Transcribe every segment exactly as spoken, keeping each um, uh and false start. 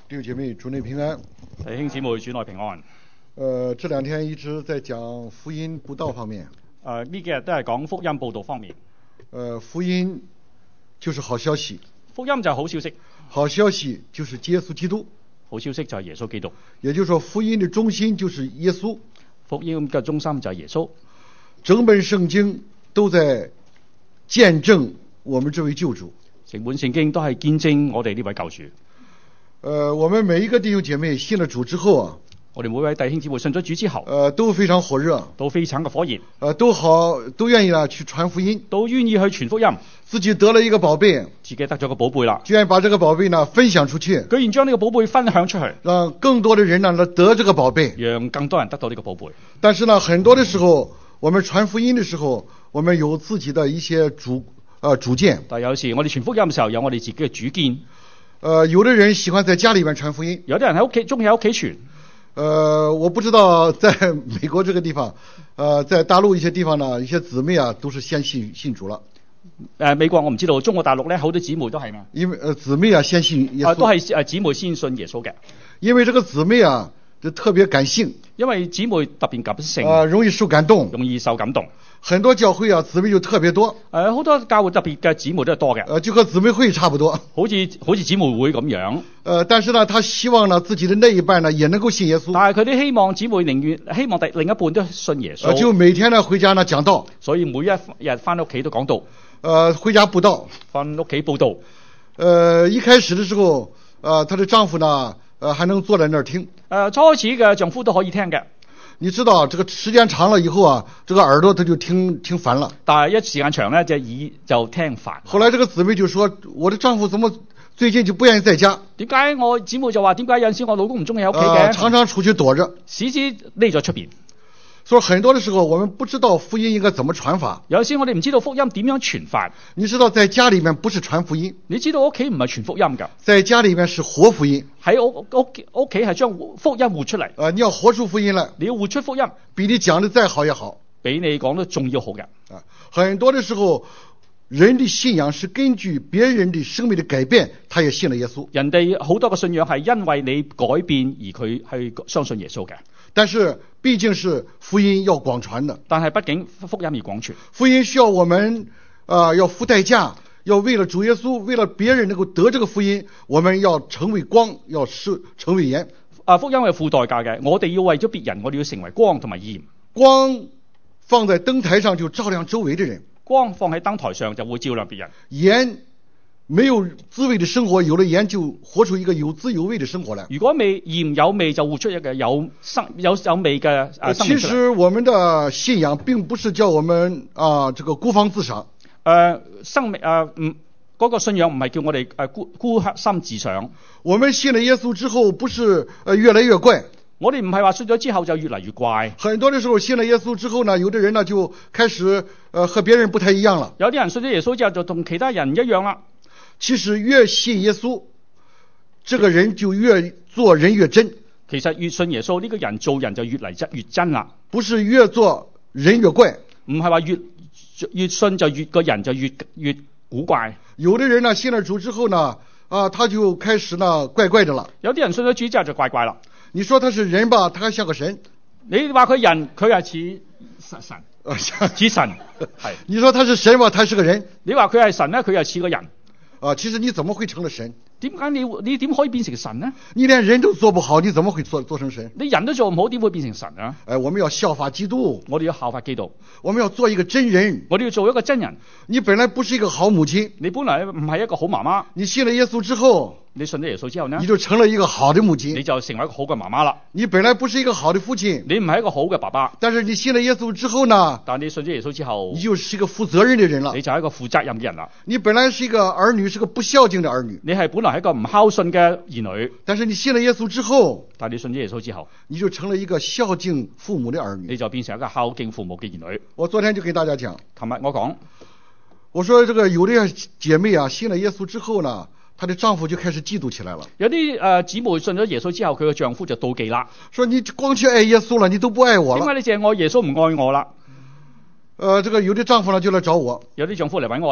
弟兄姐妹，主内平安。 弟兄姊妹，主內平安。 呃，這兩天一直在講福音佈道方面。 誒呢幾日都係講福音佈道方面。 呃，福音就是好消息。 福音就係好消息。 好消息就是耶穌基督。 好消息就係耶穌基督。 也就是說，福音的中心就是耶穌。 福音嘅中心就係耶穌。 整本聖經都在見證我們這位救主。 整本聖經都係見證我哋呢位救主。 呃，我們每一個弟兄姐妹信了主之後啊， 我哋每位弟兄姊妹信咗主之後， 呃，都非常火熱， 都非常嘅火熱， 呃，都好，都願意啦去傳福音， 都願意去傳福音。 自己得了一個寶貝， 自己得咗個寶貝啦， 居然把這個寶貝呢分享出去， 居然將呢個寶貝分享出去， 讓更多的人呢來得這個寶貝， 讓更多人得到呢個寶貝。 但是呢，很多的時候，我們傳福音的時候，我們有自己的一些主呃主見。 但有時我哋傳福音嘅時候，有我哋自己嘅主見。 呃，有的人喜歡在家裏面傳福音， 有啲人喺屋企中意喺屋企傳。 呃，我不知道在美國這個地方，呃，在大陸一些地方呢，一些姊妹啊都是先信信主了。 呃，美國我唔知道，中國大陸咧好多姊妹都係嘛。 因為呃姊妹啊先信耶穌。 啊，都係誒姊妹先信耶穌嘅。因為這個姊妹啊就特別感性。 因為姊妹特別感性。 啊、呃，容易受感動。 容易受感動。 很多教會啊姊妹就特別多。 誒，好多教會特別嘅姊妹都係多嘅。 呃，就和姊妹會差不多。 好似好似姊妹會咁樣。 呃，但是呢，他希望呢自己的那一半呢也能夠信耶穌。 但係佢哋希望姊妹寧願希望第另一半都信耶穌。 呃，就每天呢回家呢講道。 所以每一日翻屋企都講道。 呃，回家佈道。 翻屋企佈道。 呃，一開始的時候，呃，她的丈夫呢，呃，還能坐在那兒聽。 呃，初開始嘅丈夫都可以聽嘅。 你知道這個時間長了以後啊，這個耳朵他就聽聽煩了。 但係一時間長呢，隻耳就聽煩。 後來這個姊妹就說：我的丈夫怎麼最近就不願意在家？ 點解我姊妹就話點解有陣時我老公唔中意喺屋企嘅？ 呃，常常出去躲着， 時時匿咗出邊。 所以很多的時候，我們不知道福音應該怎麼傳法。 有時我哋唔知道福音點樣傳法。 你知道在家裏面不是傳福音， 你知道屋企唔係傳福音㗎， 在家裏面是活福音。 喺屋屋屋企係將福音活出嚟。 呃，你要活出福音來， 你要活出福音， 比你講得再好也好， 比你講得仲要好嘅。 啊，很多的時候，人的信仰是根據別人的生命的改變，他也信了耶穌。 人哋好多嘅信仰係因為你改變而佢去相信耶穌嘅。 但是畢竟是福音要廣傳的， 但係畢竟福音而廣傳， 福音需要我們啊、呃、要付代價，要為了主耶穌，為了別人能夠得這個福音，我們要成為光，要是成為鹽。 啊，福音係付代價嘅，我哋要為咗別人，我哋要成為光同埋鹽。 光放在燈台上就照亮周圍的人， 光放喺燈台上就會照亮別人。 鹽沒有滋味的生活，有了鹽就活出一個有滋有味的生活來。 如果味鹽有味，就活出一個有生有有味嘅啊生命出嚟。 其實我們的信仰並不是叫我們啊這個孤芳自賞。 誒，生命誒唔嗰個信仰唔係叫我哋誒孤孤心自賞。 我們信了耶穌之後，不是呃越來越怪。 我哋唔係話信咗之後就越嚟越怪。 很多的時候信了耶穌之後呢，有的人呢就開始呃和別人不太一樣了。 有啲人信咗耶穌之後就同其他人唔一樣啦。 其實越信耶穌，這個人就越做人越真。 其實越信耶穌呢個人做人就越嚟真越真啦。 不是越做人越怪， 唔係話越越信就越個人就越越古怪。 有的人呢信了主之後呢，啊他就開始呢怪怪的了。 有啲人信咗主之後就怪怪啦。 你說他是人吧，他還像個神。 你話佢人，佢係似神神， 啊似神係。 你說他是神吧，他是個人。 你話佢係神咧，佢又似個人。 啊，其實你怎麼會成了神？ 點解你你點可以變成神呢？ 你連人都做不好，你怎麼會做做成神？ 你人都做唔好，點會變成神啊？ 哎，我們要效法基督， 我哋要效法基督， 我們要做一個真人， 我哋要做一個真人。 你本來不是一個好母親， 你本來唔係一個好媽媽， 你信了耶穌之後， 你信咗耶穌之後呢， 你就成了一個好的母親， 你就成為一個好嘅媽媽啦。 你本來不是一個好的父親， 你唔係一個好嘅爸爸， 但是你信了耶穌之後呢， 但你信咗耶穌之後， 你就是一個負責任的人了， 你就係一個負責任嘅人啦。 你本來是一個兒女，是個不孝敬的兒女， 你係本來係一個唔孝順嘅兒女， 但是你信了耶穌之後， 但你信咗耶穌之後， 你就成了一個孝敬父母的兒女， 你就變成一個孝敬父母嘅兒女。 我昨天就跟大家講， 琴日我講， 我說這個有的姐妹啊，信了耶穌之後呢，她的丈夫就開始嫉妒起來了。 有啲誒姊妹信咗耶穌之後，佢嘅丈夫就妒忌啦。 說你光去愛耶穌了，你都不愛我了。 點解你淨係愛耶穌唔愛我啦？ 呃，這個有的丈夫呢就來找我， 有啲丈夫嚟揾我啦。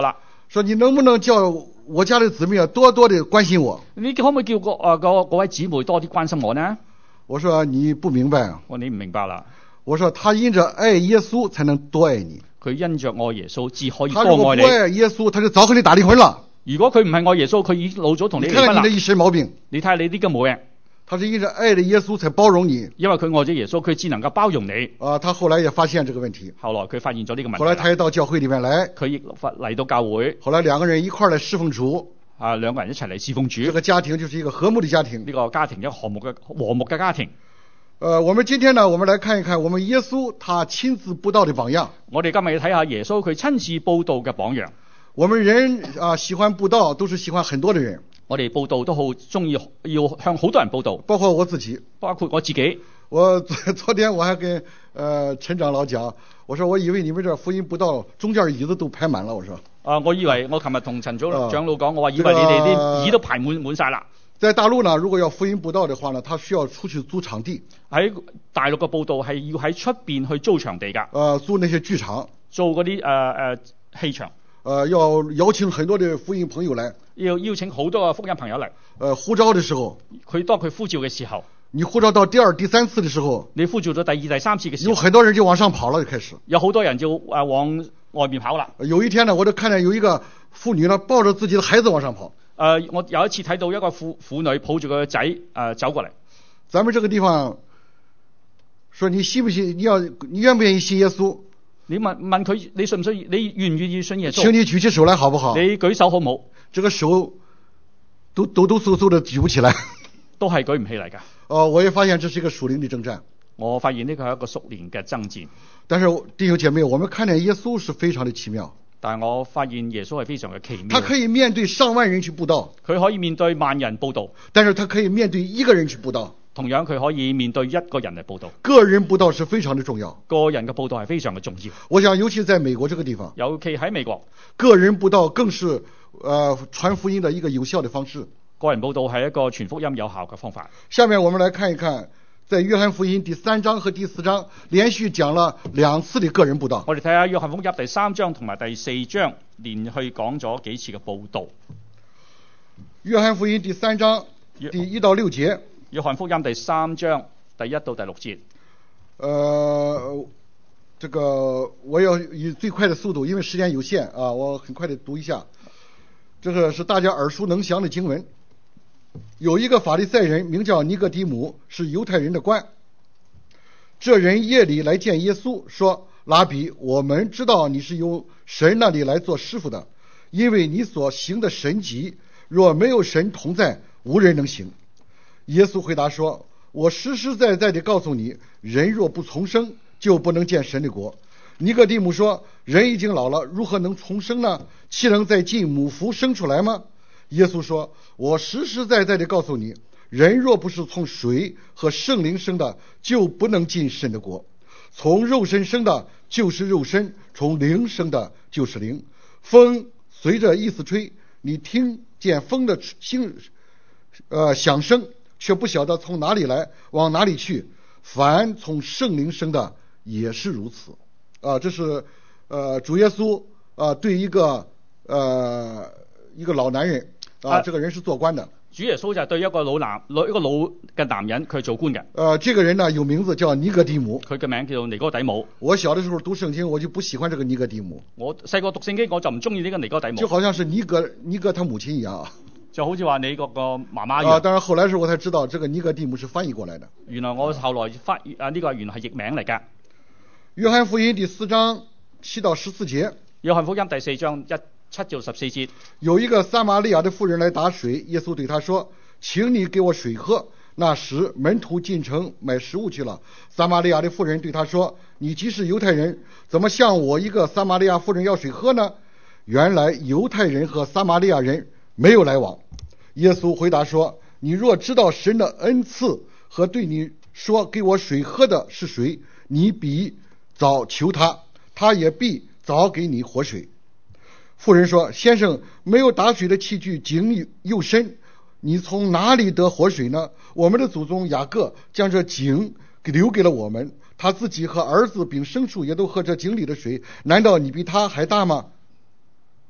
说你能不能叫我家的姊妹啊多多的關心我？ 你可唔可以叫個啊個嗰位姊妹多啲關心我呢？ 我說你不明白。 我你唔明白啦。 我說他因着愛耶穌才能多愛你。 佢因着愛耶穌至可以他如果多愛你。 不愛耶穌，他就早和你打離婚了。 如果佢唔係愛耶穌，佢已經老早同你離你看婚啦。 看你的一身毛病。 你睇下你呢個模樣。 他是因着愛的耶穌才包容你。 因為佢愛咗耶穌，佢只能夠包容你。 啊，他後來也發現這個問題。 後來佢發現咗呢個問題。 後來他也到教會裏面來。 佢亦嚟到教會。 後來兩個人一塊兒來侍奉主。 啊，兩個人一齊嚟侍奉主。 這個家庭就是一個和睦的家庭。 呢個家庭一個和睦嘅和睦嘅家庭。 呃，我們今天呢，我們來看一看我們耶穌他親自佈道的榜樣。 我哋今日要睇下耶穌佢親自佈道嘅榜樣。 我們人啊喜歡佈道，都是喜歡很多的人。 我哋佈道都好中意，要向好多人佈道， 包括我自己， 包括我自己。 我昨昨天我還跟呃陳長老講，我說我以為你們這福音佈道中間椅子都排滿了，我說。 啊，我以為我琴日同陳長啊長老講，我話以為你哋啲椅都排滿滿晒啦。 在大陸呢，如果要福音佈道的話呢，他需要出去租場地。 喺大陸嘅佈道係要喺出邊去租場地㗎。 呃，租那些劇場， 租嗰啲誒誒戲場。 呃，要邀請很多的福音朋友來。 要邀請好多嘅福音朋友嚟。 呃，呼召的時候， 佢當佢呼召嘅時候， 你呼召到第二、第三次的時候， 你呼召咗第二、第三次嘅時候， 有很多人就往上跑了，就開始。 有好多人就誒往外面跑啦。 有一天呢，我就看見有一個婦女呢，抱着自己的孩子往上跑。 誒、呃，我有一次睇到一個婦婦女抱住個仔誒走過嚟。 咱們這個地方，說你信不信？你要你願不願意信耶穌？ 你問問佢，你信唔信？你願唔願意信耶穌？ 請你舉起手來，好不好？ 你舉手好唔好？ 這個手都抖抖擻擻的舉不起來， 都係舉唔起嚟㗎。 哦，我也發現這是一個屬靈的征戰。 我發現呢個係一個屬靈嘅爭戰。 但是弟兄姐妹，我們看見耶穌是非常的奇妙。 但係我發現耶穌係非常嘅奇妙。 他可以面對上萬人去佈道， 佢可以面對萬人佈道， 但是他可以面對一個人去佈道。 同樣佢可以面對一個人嚟佈道。 個人佈道是非常的重要， 個人嘅佈道係非常嘅重要。 我想尤其在美國這個地方， 尤其喺美國， 個人佈道更是呃傳福音的一個有效的方式。 個人佈道係一個傳福音有效嘅方法。 下面我們來看一看，在約翰福音第三章和第四章連續講了兩次的個人佈道。 我哋睇下約翰福音第三章同埋第四章連續講咗幾次嘅佈道。 約翰福音第三章第一到六節。 約翰福音第三章第一到第六節。 呃，這個我要以最快的速度，因為時間有限啊，我很快的讀一下。這個是大家耳熟能詳的經文。有一個法利賽人名叫尼哥底母，是猶太人的官。這人夜裡來見耶穌，說：拉比，我們知道你是由神那裡來做師傅的，因為你所行的神蹟，若沒有神同在，無人能行。耶穌回答說：我實實在在地告訴你，人若不重生，就不能見神的國。尼哥底母說：人已經老了，如何能重生呢？豈能再進母腹生出來嗎？耶穌說：我實實在在地告訴你，人若不是從水和聖靈生的，就不能進神的國。從肉身生的就是肉身，從靈生的就是靈。風隨着意思吹，你聽見風的聲呃響聲，卻不曉得從哪裡來，往哪裡去。凡從聖靈生的也是如此。啊，這是呃主耶穌啊對一個呃一個老男人啊，啊這個人是做官的。 主耶穌就對一個老男老一個老嘅男人，佢係做官嘅。 呃，這個人呢有名字叫尼哥底母， 佢嘅名叫做尼哥底母。 我小的時候讀聖經，我就不喜歡這個尼哥底母。 我細個讀聖經，我就唔中意呢個尼哥底母。 就好像是尼哥尼哥他母親一樣。 就好似話你嗰個媽媽一樣。 啊，當然後來時候我才知道，這個尼哥底母是翻譯過來的。 原來我後來發啊呢、這個原來係譯名嚟㗎。 約翰福音第四章七到十四節。 約翰福音第四章一七到十四節。 有一個撒瑪利亞的婦人來打水，耶穌對他說：請你給我水喝。那時門徒進城買食物去了。撒瑪利亞的婦人對他說：你既是猶太人，怎麼向我一個撒瑪利亞婦人要水喝呢？原來猶太人和撒瑪利亞人沒有來往。耶穌回答說：你若知道神的恩賜和對你說給我水喝的是誰，你必早求他，他也必早給你活水。婦人說：先生，沒有打水的器具，井又深，你從哪裡得活水呢？我們的祖宗雅各將這井留給了我們，他自己和兒子並牲畜也都喝這井裡的水，難道你比他還大嗎？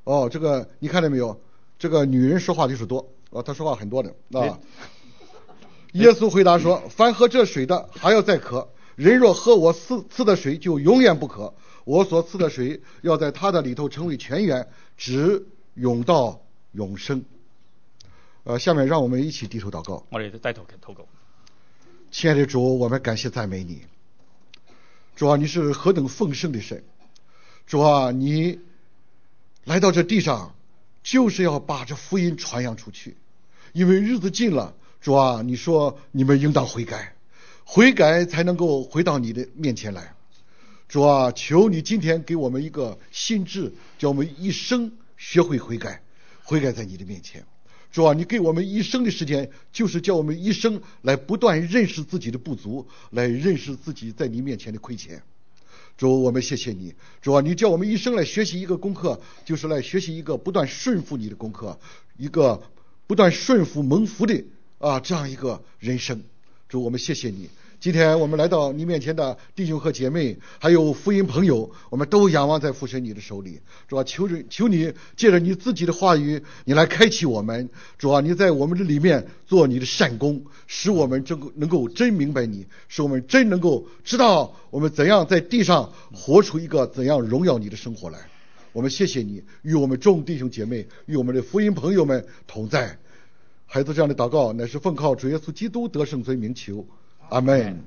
哦，这个你看到没有？这个女人说话就是多，哦，她说话很多的啊。耶稣回答说：“凡喝这水的，还要再渴；人若喝我赐赐的水，就永远不渴。我所赐的水，要在他的里头成为泉源，直涌到永生。”呃，下面让我们一起低头祷告。 我哋低頭禱告。 亲爱的主，我们感謝讚美你。主啊，你是何等豐盛的神！主啊，你来到这地上，就是要把这福音传扬出去，因为日子近了。主啊，你说你们应当悔改，悔改才能够回到你的面前来。主啊，求你今天给我们一个心智，叫我们一生学会悔改，悔改在你的面前。主啊，你给我们一生的时间，就是叫我们一生来不断认识自己的不足，来认识自己在你面前的亏欠。主，我们谢谢你。主啊，你叫我们一生来学习一个功课，就是来学习一个不断顺服你的功课，一个不断顺服蒙福的啊这样一个人生。主，我们谢谢你。今天我们来到你面前的弟兄和姐妹，还有福音朋友，我们都仰望在父神你的手里。主啊，求着求你借着你自己的话语，你来开启我们。主啊，你在我们的里面做你的善工，使我们真能够真明白你，使我们真能够知道我们怎样在地上活出一个怎样荣耀你的生活来。我们谢谢你，与我们众弟兄姐妹，与我们的福音朋友们同在。孩子这样的祷告，乃是奉靠主耶稣基督得胜尊名求。阿门。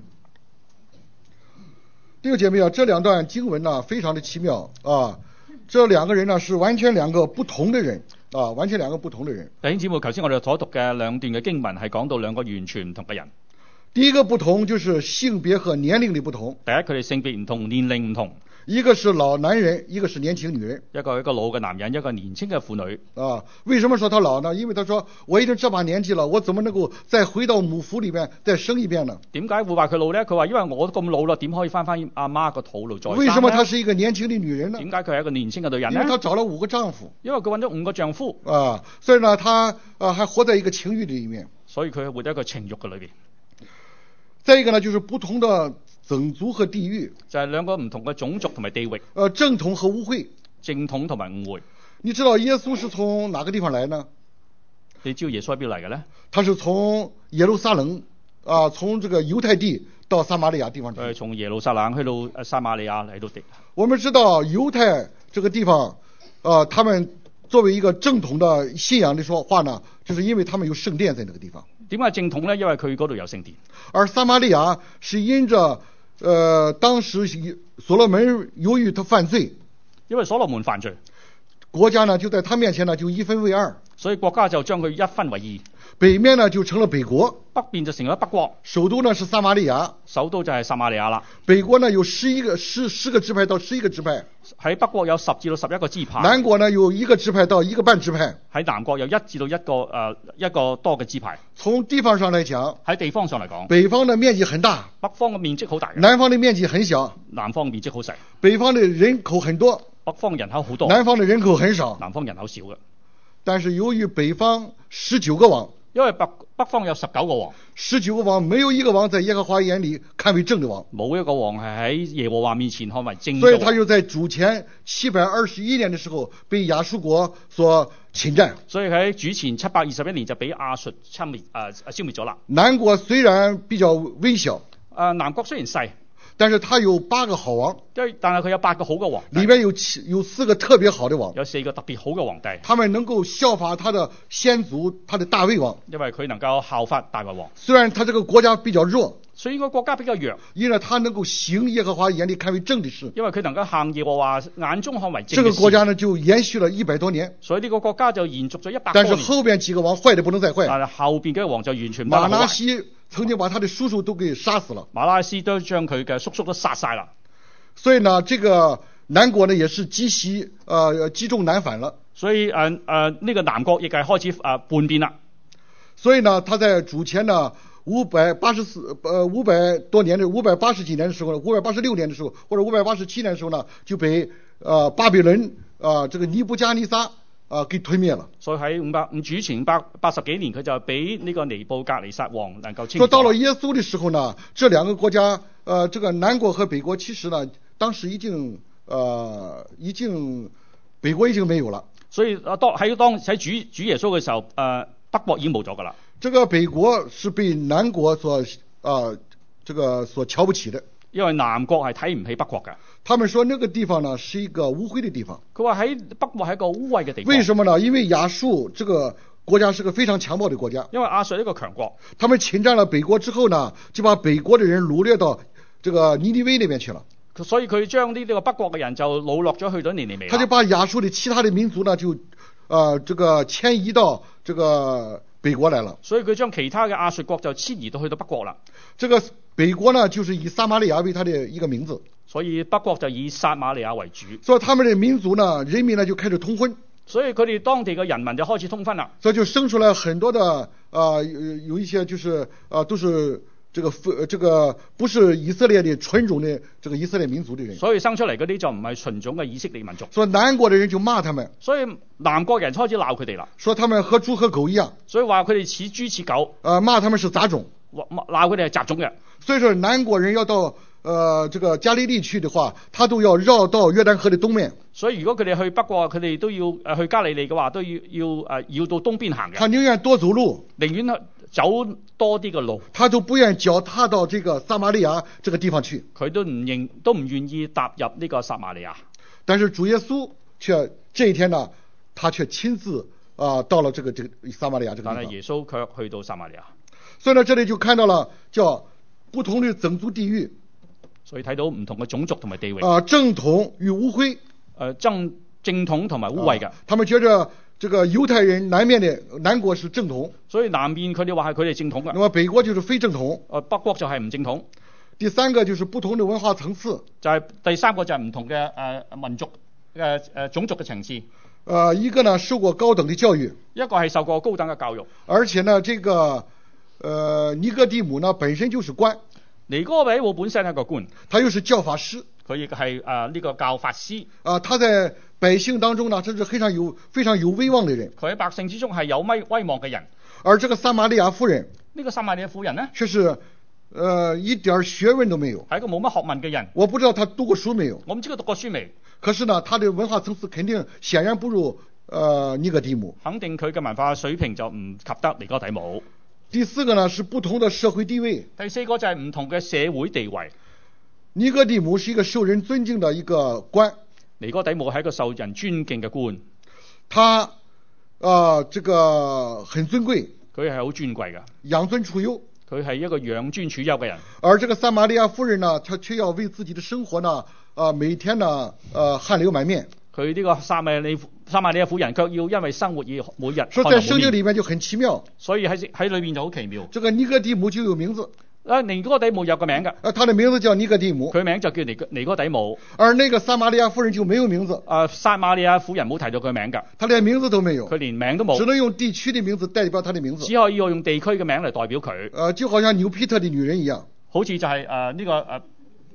弟兄姐妹啊，这两段经文呢非常的奇妙啊，这两个人呢是完全两个不同的人啊，完全两个不同的人。 弟兄姊妹，頭先我哋所讀嘅兩段嘅經文係講到兩個完全唔同嘅人。 第一個不同就是性別和年齡的不同。 第一，佢哋性別唔同，年齡唔同。 一個是老男人，一個是年輕女人。 一個一個老嘅男人，一個年輕嘅婦女。 啊，為什麼說他老呢？因為他說我已經這把年紀了，我怎麼能夠再回到母腹裏面再生一遍呢？ 點解會話佢老呢？佢話因為我都咁老啦，點可以翻翻阿媽個肚度再生呢？ 為什麼她是一個年輕的女人呢？ 點解佢係一個年輕嘅女人呢？ 因為她找了五個丈夫。 因為佢揾咗五個丈夫。 啊，所以呢，她啊還活在一個情慾裏面。 所以佢活在一個情慾嘅裏邊。 再一個呢，就是不同的種族和地域， 就係兩個唔同嘅種族同埋地域。 呃，正統和誤會。 正統同埋誤會。 你知道耶穌是從哪個地方來呢？ 你知道耶穌喺邊嚟嘅呢？ 他是從耶路撒冷啊，從這個猶太地到撒瑪利亞地方去。 誒，從耶路撒冷去到撒瑪利亞嚟到地。我們知道猶太這個地方，呃，他們作為一個正統的信仰的說話呢，就是因為他們有聖殿在那個地方。 點解正統呢？因為佢嗰度有聖殿。 而撒瑪利亞是因着，呃，當時所羅門由於他犯罪， 因為所羅門犯罪， 國家呢就在他面前呢就一分為二， 所以國家就將佢一分為二。 北面呢就成了北國， 北邊就成咗北國， 首都呢是撒瑪利亞， 首都就係撒瑪利亞啦。 北國呢有十一個十十個支派到十一個支派， 喺北國有十至到十一個支派。 南國呢有一個支派到一個半支派， 喺南國有一至到一個誒、呃、一個多嘅支派。 從地方上來講， 喺地方上嚟講， 北方的面積很大， 北方嘅面積好大， 南方的面積很小， 南方面積好細。 北方的人口很多， 北方人口好多， 南方的人口很少， 南方人口少嘅。 但是由於北方十九個王， 因為北北方有十九個王， 十九個王沒有一個王在耶和華眼裏看為正的王， 冇一個王係喺耶和華面前看為正的王。 所以他就在主前七百二十一年的時候被亞述國所侵佔。 所以喺主前七百二十一年就俾亞述侵滅啊消滅咗啦。 南國雖然比較微小， 啊南國雖然細， 但是他有八個好王， 但係佢有八個好嘅王， 裏面有七有四個特別好的王， 有四個特別好嘅皇帝， 他們能夠效法他的先祖，他的大衛王， 因為佢能夠效法大衛王。 雖然他這個國家比較弱， 所以個國家比較弱， 因為他能夠行耶和華眼裏看為正的事， 因為佢能夠行耶和華眼中看為正嘅事。 這個國家呢就延續了一百多年， 所以呢個國家就延續咗一百多年。 但是後邊幾個王壞得不能再壞， 但係後邊幾個王就完全馬拿西曾經把他的叔叔都給殺死了， 馬拉斯都將佢嘅叔叔都殺晒啦。 所以呢，這個南國呢也是積襲呃積重難返了。 所以誒誒呢個南國亦係開始誒、呃、叛變啦。 所以呢，他在主前呢五百八十四呃五百多年的五百八十幾年的時候呢，五百八十六年的時候或者五百八十七年的時候呢，就被呃巴比倫啊、呃、這個尼布加尼撒啊、呃、給推滅了。所以喺五百五主前五百八十幾年，佢就俾呢個尼布格尼撒王能夠清。 說到了耶穌的時候呢，這兩個國家呃這個南國和北國其實呢當時已經呃已經北國已經沒有了。 所以啊，當喺當喺主主耶穌嘅時候，誒、呃、北國已經冇咗㗎啦。 這個北國是被南國所啊、呃、這個所瞧不起的， 因為南國係睇唔起北國嘅。 他們說那個地方呢是一個污穢的地方。 佢話喺北國係一個污穢嘅地方。 為什麼呢？因為亞述這個國家是個非常強暴的國家。 因為亞述係一個強國， 他們侵佔了北國之後呢，就把北國的人擄掠到這個尼尼微那邊去了。 所以佢將呢個北國嘅人就擄落咗去咗尼尼微。 他就把亞述的其他的民族呢，就呃這個遷移到這個北國來了。 所以佢將其他嘅亞述國就遷移到去到北國啦。 這個北國呢，就是以撒瑪利亞為他的一個名字。 所以北國就以撒瑪利亞為主。 所以他們的民族呢，人民呢就開始通婚。 所以佢哋當地嘅人民就開始通婚啦。 所以就生出來很多的啊、呃，有一些就是啊、呃，都是這個非這個不是以色列的純種的這個以色列民族的人。 所以生出嚟嗰啲就唔係純種嘅以色列民族。 所以南國的人就罵他們。 所以南國人開始鬧佢哋啦。 說他們和豬和狗一樣。 所以話佢哋似豬似狗。 啊、呃，罵他們是雜種。 鬧佢哋係雜種嘅。 所以說南國人要到呃這個加利利去的話，他都要繞到約旦河的東面。 所以如果佢哋去北國，佢哋都要誒去加利利嘅話，都要要誒、呃、要到東邊行嘅。 他寧願多走路， 寧願走多啲嘅路， 他都不願腳踏到這個撒瑪利亞這個地方去。 佢都唔認都唔願意踏入呢個撒瑪利亞。 但是主耶穌卻這一天呢，他卻親自啊、呃、到了這個這個撒瑪利亞這個地方。 但係耶穌卻去到撒瑪利亞。 所以呢，這裏就看到了叫不同的種族地域。 所以睇到唔同嘅種族同埋地域。 啊、呃，正統與污穢。 誒正正統同埋污穢嘅。 他們覺着這個猶太人南面的南國是正統。 所以南面佢哋話係佢哋正統嘅。 那麼北國就是非正統。 誒北國就係唔正統。 第三個就是不同的文化層次。 就係、是、第三個就係唔同嘅誒、呃、民族嘅誒、呃、種族嘅層次。 呃，一個呢受過高等的教育。 一個係受過高等嘅教育。 而且呢，這個呃尼哥底母呢本身就是官。 尼哥底母本身係一個官， 他又是教法師， 佢亦係誒呢個教法師。 啊，他在百姓當中呢，這是非常有非常有威望的人。 佢喺百姓之中係有威威望嘅人。 而這個撒瑪利亞婦人，呢、 這個撒瑪利亞婦人呢， 卻是，呃一點學問都沒有， 係一個冇乜學問嘅人。 我不知道他讀過書沒有， 我唔知佢讀過書未。 可是呢，他的文化層次肯定顯然不如，呃尼哥底母。 肯定佢嘅文化水平就唔及得尼哥底母。 第四個呢是不同的社會地位。 第四個就係唔同嘅社會地位。 尼哥底母是一個受人尊敬的一個官。 尼哥底母係一個受人尊敬嘅官。 他啊、呃，這個很尊貴。 佢係好尊貴嘅。 養尊處優。 佢係一個養尊處優嘅人。 而這個撒瑪利亞夫人呢，她卻要為自己的生活呢，啊、呃、每天呢，呃汗流滿面。 佢呢個撒瑪利撒瑪利亞婦人卻要因為生活而每日。 所以在聖經裏面就很奇妙。 所以喺喺裏面就好奇妙。 這個尼哥底母就有名字。 啊，尼哥底母有個名嘅。 啊，他的名字叫尼哥底母。 佢名就叫尼哥尼哥底母。 而那個撒瑪利亞夫人就沒有名字。 啊，撒瑪利亞婦人冇提到佢名㗎。 他連名字都沒有。 佢連名都冇。 只能用地區的名字代表他的名字。 只可以用地區嘅名嚟代表佢。 呃，就好像紐皮特的女人一樣。 好似就係誒呢個誒。啊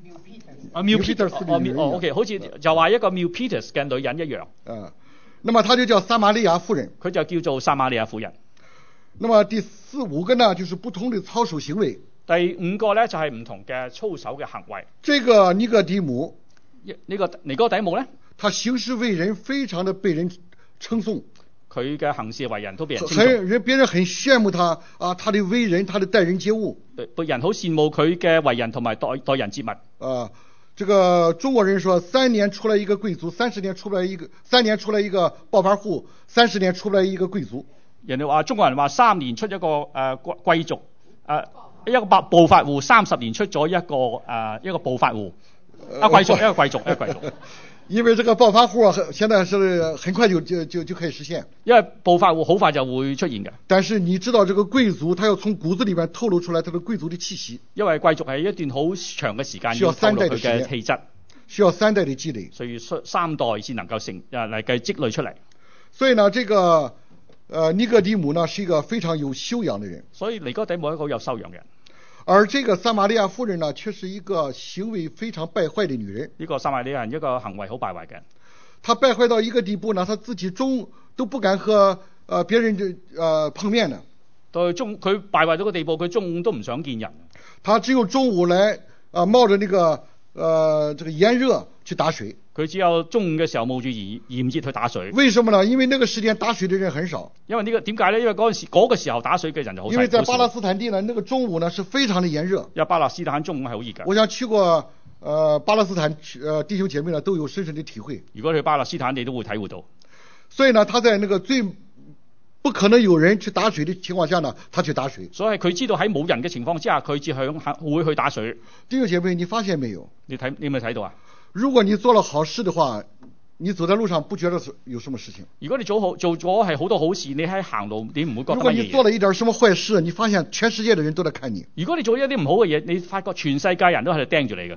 Milpitas 哦哦 ，OK， 好似就話一個 Milpitas 嘅女人一樣。 啊，那麼他就叫撒瑪利亞婦人。 佢就叫做撒瑪利亞婦人。 那麼第四五個呢，就是不同的操守行為。 第五個咧就係、是、唔同嘅操守嘅行為。 這個尼哥底母， 呢、這個尼哥底母咧， 他行事為人非常的被人稱頌。 佢嘅行事為人都被人稱頌。很人別人很羨慕他啊，他的為人，他的待人接物。 別人好羨慕佢嘅為人同埋待待人接物。 啊。這個中國人說，三年出來一個貴族，三十年出不來一個；三年出來一個暴發戶，三十年出不來一個貴族。 人哋話中國人話三年出一個誒貴貴族，誒、呃、一個暴暴發戶，三十年出咗一個誒、呃、一個暴發戶，啊貴族一個貴族一個貴族。因為這個暴發戶啊，現在是很快就就就就可以實現。 因為暴發戶好快就會出現嘅。 但是你知道，這個貴族他要從骨子裏面透露出來他的貴族的氣息。 因為貴族係一段好長嘅時間需要三代嘅嘅氣質， 需要三代的積累， 所以三代先能夠成誒嚟計積累出嚟。 所以呢，這個呃尼哥底母呢是一個非常有修養的人。 所以尼哥底母係一個有修養嘅人。 而這個撒瑪利亞婦人呢，卻是一個行為非常敗壞的女人。 呢個撒瑪利亞人一個行為好敗壞嘅人。 她敗壞到一個地步呢，她自己中都不敢和呃別人就呃碰面的。 到中佢敗壞到個地步，佢中午都唔想見人。 她只有中午來啊、呃，冒着那個呃這個炎熱去打水。 佢只有中午嘅時候冒住炎炎熱去打水。 為什麼呢？因為那個時間打水的人很少。 因為呢、這個點解呢？因為嗰陣時嗰、那個時候打水嘅人就好少。 因為在巴勒斯坦地呢，那個中午呢是非常的炎熱。 因為巴勒斯坦中午係好熱㗎。 我想去過呃巴勒斯坦呃弟兄姐妹呢都有深深的體會。 如果去巴勒斯坦，你都會體會到。 所以呢，他在那個最不可能有人去打水的情況下呢，他去打水。 所以佢知道喺冇人嘅情況之下，佢只向會去打水。 弟兄姐妹，你發現沒有？ 你睇你有冇睇到啊？ 如果你做了好事的話，你走在路上不覺得有什麼事情。 如果你做好做咗係好多好事，你喺行路你唔會覺得乜嘢。 如果你做了一點什麼壞事，你發現全世界的人都在看你。 如果你做一啲唔好嘅嘢，你發覺全世界人都喺度盯住你嘅。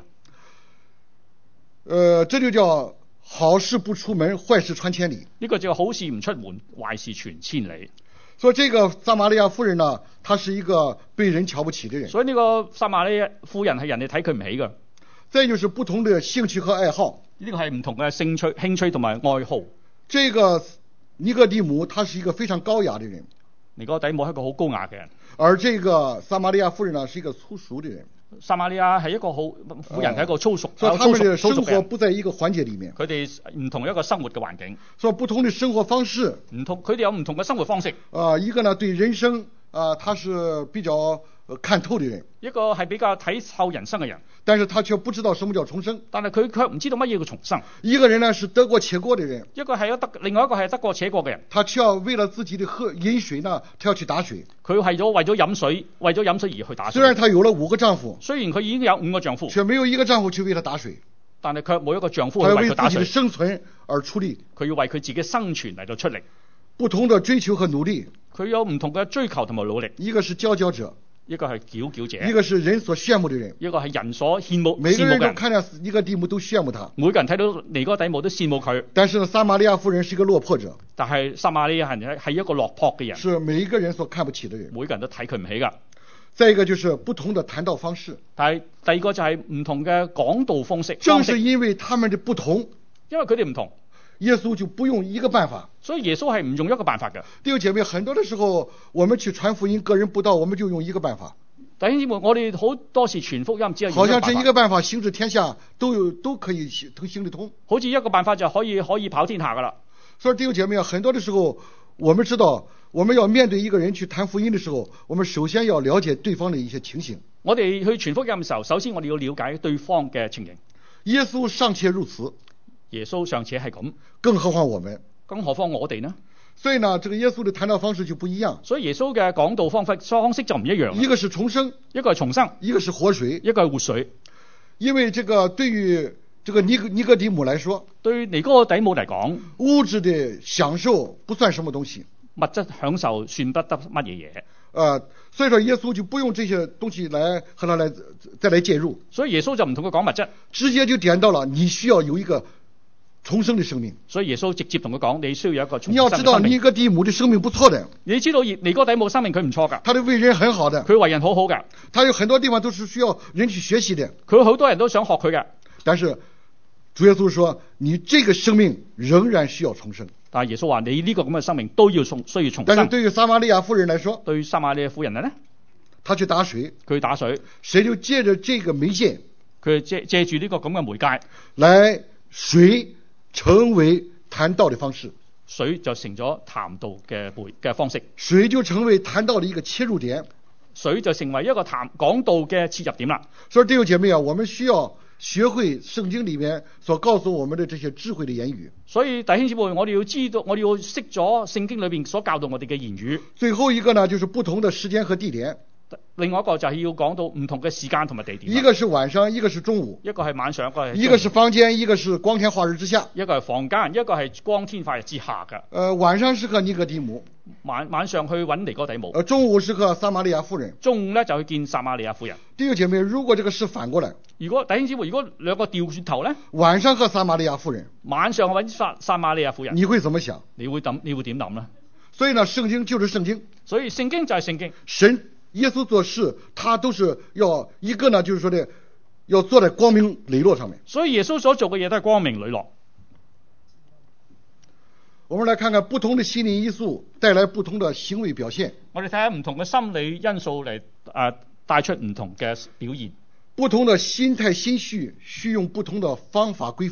呃，這就叫好事不出門，壞事傳千里。 呢個叫好事唔出門，壞事傳千里。 所以這個撒瑪利亞婦人呢，她是一個被人瞧不起的人。 所以呢個撒瑪利亞婦人係人哋睇佢唔起嘅。 再就是不同的興趣和愛好。 呢個係唔同嘅興趣、興趣同埋愛好。 這個尼哥底母他是一個非常高雅的人。 尼哥底母係一個好高雅嘅人。 而這個撒瑪利亞婦人呢，是一個粗俗的人。 撒瑪利亞係一個好婦人，係一個粗俗， 所以他們的生活不在一個環節裡面。 佢哋唔同一個生活嘅環境。 所以不同的生活方式。 唔同，佢哋有唔同嘅生活方式。 啊、呃，一個呢對人生啊、呃，他是比較、呃、看透的人。 一個係比較睇透人生嘅人。 但是他卻不知道什麼叫重生。 但係佢卻唔知道乜嘢叫重生。 一個人呢是得過且過的人。 一個係得，另外一個係得過且過嘅人。 他卻要為了自己的喝飲水呢，他要去打水。 佢係咗為咗飲水，為咗飲水而去打水。 雖然他有了五個丈夫， 雖然佢已經有五個丈夫， 卻沒有一個丈夫去為他打水。 但係卻冇一個丈夫去為佢打水。 他要為自己的生存而出力。 佢要為佢自己生存嚟到出力。 不同的追求和努力。 佢有唔同嘅追求同埋努力。 一個是佼佼者。 一個係佼佼者， 一個是人所羨慕的人， 一個係人所羨慕。 每個人都看到尼哥底母都羨慕他， 每個人睇到尼哥底母都羨慕佢。 但是呢，撒瑪利亞婦人是一個落魄者。 但係撒瑪利亞人係一個落魄嘅人， 是每一個人所看不起的人， 每個人都睇佢唔起噶。 再一個就是不同的談道方式。 但係第二個就係唔同嘅講道方式。 正是因為他們的不同， 因為佢哋唔同， 耶穌就不用一個辦法。 所以耶穌係唔用一個辦法嘅。 弟兄姐妹，很多的時候我們去傳福音、個人佈道，我們就用一個辦法。 弟兄姊妹，我哋好多時傳福音只係好像這一個辦法行治天下都有都可以都行得通， 好似一個辦法就可以可以跑天下噶啦。 所以弟兄姐妹，很多的時候我們知道，我們要面對一個人去談福音的時候，我們首先要了解對方的一些情形。 我哋去傳福音嘅時候，首先我哋要了解對方嘅情形。 耶穌尚且如此， 耶穌尚且係咁， 更何況我們？ 更何況我哋呢？ 所以呢，這個耶穌的談道方式就不一樣。 所以耶穌嘅講道方法方式就唔一樣。 一個是重生， 一個係重生， 一個是活水， 一個係活水。 因為這個對於這個尼尼哥底母來說， 對尼哥底母嚟講， 物質的享受不算什麼東西， 物質享受算不得乜嘢嘢。 呃，所以說耶穌就不用這些東西來和他來再來介入。 所以耶穌就唔同佢講物質，直接就點到了你需要有一個重生的生命。 所以耶穌直接同佢講，你需要有一個重生嘅生命。 你要知道尼哥底母的生命不錯的。 你知道尼哥底母生命佢唔錯噶， 他的為人很好的， 佢為人好好噶， 他有很多地方都是需要人去學習的。 佢好多人都想學佢嘅， 但是主耶穌說，你這個生命仍然需要重生。 但係耶穌話，你呢個咁嘅生命都要重需要重生。 但是對於撒瑪利亞婦人來說， 對於撒瑪利亞婦人呢， 他去打水， 佢打水， 誰就借着這個媒介， 佢借借住呢個咁嘅媒介， 來水成為談道的方式， 水就成咗談道嘅媒嘅方式， 水就成為談道的一個切入點， 水就成為一個談講道嘅切入點啦。 所以弟兄姐妹啊，我們需要學會聖經裏面所告訴我們的這些智慧的言語。 所以弟兄姊妹，我哋要知道，我哋要識咗聖經裏邊所教導我哋嘅言語。 最後一個呢，就是不同的時間和地點。 另外一個就係要講到唔同嘅時間同埋地點。 一個是晚上，一個是中午。 一個係晚上，一個係一個是房間，一個是光天化日之下。 一個係房間，一個係光天化日之下嘅。 呃，晚上是和尼哥底母， 晚晚上去揾尼哥底母。 呃，中午是和撒瑪利亞婦人。 中午咧就去見撒瑪利亞婦人。 弟兄姐妹，如果這個事反過來， 如果弟兄姊妹，如果兩個調轉頭咧， 晚上和撒瑪利亞婦人， 晚上揾撒撒瑪利亞婦人， 你會怎麼想？ 你會諗，你會點諗呢？ 所以呢，聖經就是聖經。 所以聖經就係聖經。 神耶穌做事，他都是要一個呢，就是說的，要坐在光明磊落上面。 所以耶穌所做嘅嘢都係光明磊落。 我們來看看不同的心理因素帶來不同的行為表現。 我哋睇下唔同嘅心理因素嚟誒帶出唔同嘅表現。 不同的心態心緒需用不同的方法規範。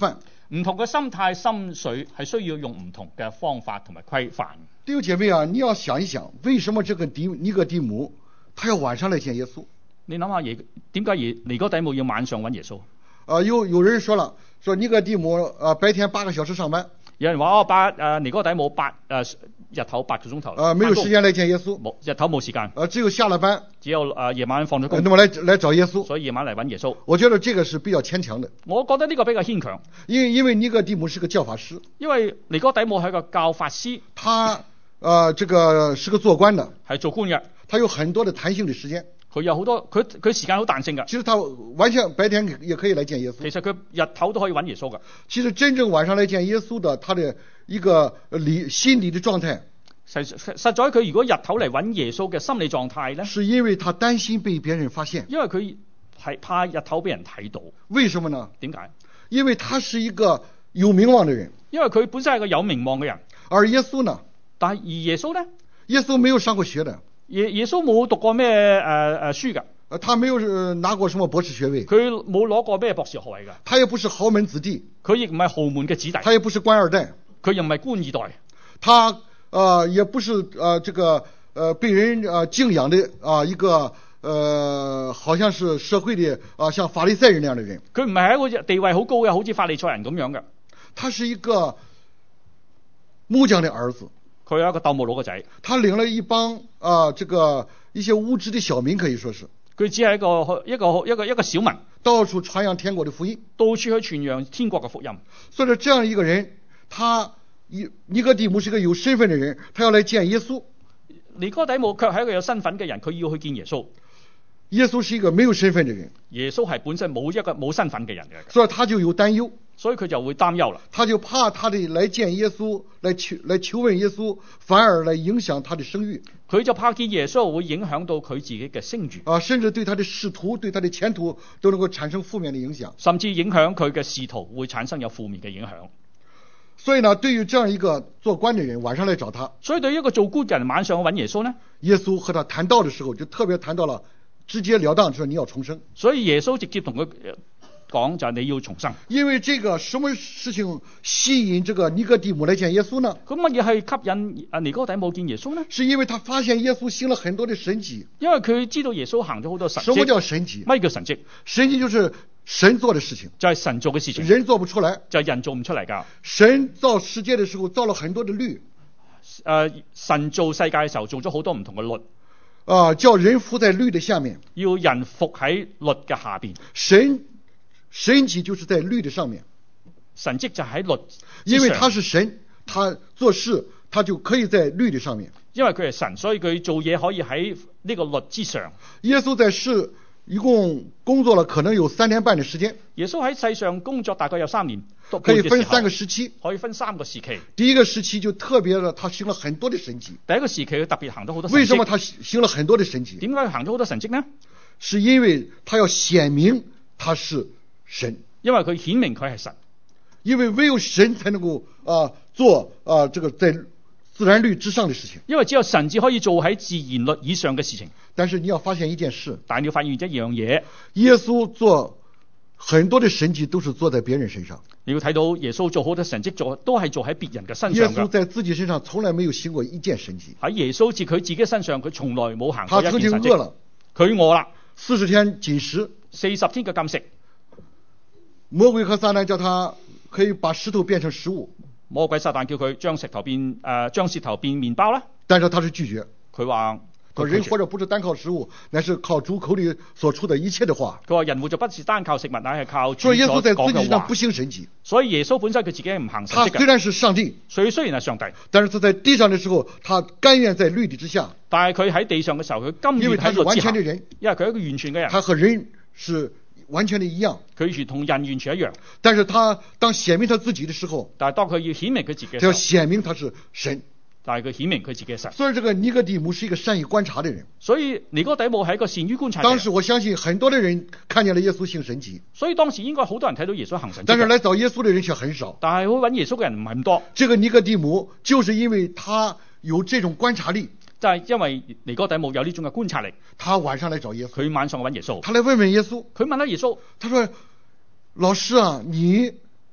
唔同嘅心態心水係需要用唔同嘅方法同埋規範。 弟兄姐妹啊，你要想一想，為什麼這個迪尼哥底母他要晚上來見耶穌？ 你諗下，耶點解耶尼哥底母要晚上揾耶穌？ 啊，有有人說了，說尼哥底母啊白天八個小時上班。 有人話哦，八誒尼哥底母八誒、呃、日頭八個鐘頭。 啊，沒有時間來見耶穌。 冇日頭冇時間。 啊，只有下了班。 只有誒、呃、夜晚放咗工。 那麼來來找耶穌。 所以夜晚嚟揾耶穌。 我覺得這個是比較牽強的。 我覺得呢個比較牽強。 因為因為尼哥底母是個教法師。 因為尼哥底母係個教法師。 他呃這個是個做官的。 係做官嘅。 他有很多的彈性的時間。 佢有好多，佢佢時間好彈性㗎。 其實他完全白天也可以來見耶穌。 其實佢日頭都可以揾耶穌㗎。 其實真正晚上來見耶穌的，他的一個理心理的狀態， 實實在佢如果日頭嚟揾耶穌嘅心理狀態咧， 是因為他擔心被別人發現。 因為佢係怕日頭俾人睇到。 為什麼呢？ 點解？ 因為他是一個有名望的人。 因為佢本身係個有名望嘅人。 而耶穌呢？ 但係而耶穌咧？ 耶穌沒有上過學的。 耶耶穌冇讀過咩誒誒書㗎。 呃，他沒有、呃、拿過什麼博士學位。 佢冇攞過咩博士學位㗎。 他也不是豪門子弟。 佢亦唔係豪門嘅子弟。 他也不是官二代。 佢又唔係官二代。 他呃也不是呃這個呃被人呃敬仰的啊、呃、一個呃好像是社會的啊、呃、像法利賽人那樣的人。 佢唔係一個地位好高嘅，好似法利賽人咁樣嘅。 他是一個木匠的兒子。 佢有一個鬥木佬個仔。他領了一幫啊、呃、這個一些無知的小民，可以說是。 佢只係一個一個一個一個小民， 到處傳揚天國的福音， 到處去傳揚天國嘅福音。 所以說這樣一個人，他尼哥底母是一個有身份的人，他要來見耶穌。 尼哥底母卻係一個有身份嘅人，佢要去見耶穌。 耶穌是一個沒有身份的人， 耶穌係本身冇一個冇身份嘅人嘅， 所以他就有擔憂， 所以佢就會擔憂啦。 他就怕他的來見耶穌，來求來求問耶穌，反而來影響他的聲譽。 佢就怕見耶穌會影響到佢自己嘅聲譽， 啊，甚至對他的仕途、對他的前途都能夠產生負面的影響， 甚至影響佢嘅仕途會產生有負面嘅影響。 所以呢，對於這樣一個做官的人，晚上來找他， 所以對於一個做官嘅人晚上去揾耶穌呢， 耶穌和他談道的時候就特別談到了。直截了當，就說你要重生。 所以耶穌直接同佢講就係你要重生。 因為這個什麼事情吸引這個尼哥底母來見耶穌呢？ 咁乜嘢係吸引啊尼哥底母見耶穌呢？ 是因為他發現耶穌行了很多的神蹟。 因為佢知道耶穌行咗好多神蹟。 什麼叫神蹟？ 乜叫神蹟？ 神蹟就是神做的事情， 就係神做嘅事情， 人做不出來， 就係人做唔出嚟噶。 神造世界的時候造了很多的律， 誒、呃，神造世界嘅時候做咗好多唔同嘅律。 啊、呃，叫人服在律的下面， 要人服喺律嘅下邊。 神神蹟就是在律的上面， 神蹟就喺律， 因為他是神，他做事他就可以在律的上面。 因為佢係神，所以佢做嘢可以喺呢個律之上。 耶穌在世一共工作了可能有三年半的時間。 耶穌喺世上工作大概有三年， 可以分三個時期。 可以分三個時期。 第一個時期就特別的，他行了很多的神蹟。 第一個時期佢特別行咗好多神蹟。 為什麼他行了很多的神蹟？ 點解佢行咗好多神蹟呢？ 是因為他要顯明他是神。 因為佢顯明佢係神。 因為唯有神才能夠啊、呃、做啊、呃、這個在自然律之上的事情。 因為只有神只可以做喺自然律以上嘅事情。 但是你要發現一件事， 但係你要發現一樣嘢， 耶穌做很多的神蹟都是做在別人身上。 你要睇到耶穌做好多神蹟做都係做喺別人嘅身上。 耶穌在自己身上從來沒有行過一件神蹟。 喺耶穌自佢自己身上，佢從來冇行過一件神蹟。 他曾經餓了， 佢餓啦， 四十天禁食， 四十天嘅禁食。 魔鬼和撒旦叫他可以把石頭變成食物。 魔鬼撒旦叫佢將石頭變誒、呃、將舌頭變麵包啦。 但是他是拒絕。 佢話： 人活着不是單靠食物，乃是靠主口裏所出的一切的話。 佢話人活着不是單靠食物，乃係靠主所講嘅話。 所以耶穌在自己身上不行神蹟。 所以耶穌本身佢自己唔行神蹟嘅。 他雖然是上帝， 所以雖然係上帝， 但是他在地上的時候，他甘願在律例之下。 但係佢喺地上嘅時候，佢甘願喺律之下。因為他是完全的人，因為佢係一個完全嘅人。 他和人是完全的一樣， 佢同人完全一樣。 但是他當顯明他自己的時候， 但係當佢要顯明佢自己嘅時候， 他要顯明他是神。 但係佢顯明佢自己嘅神。 所以這個尼哥底母是一個善於觀察的人。 所以尼哥底母係一個善於觀察的人。 當時我相信很多的人看見了耶穌行神蹟。 所以當時應該好多人睇到耶穌行神蹟。 但是來找耶穌的人卻很少。 但係會揾耶穌嘅人唔係咁多。 這個尼哥底母就是因為他有這種觀察力。 就係因為尼哥底母有呢種嘅觀察力， 他晚上來找耶穌。 佢晚上揾耶穌。 他來問問耶穌。 佢問下耶穌， 他說：老師啊，你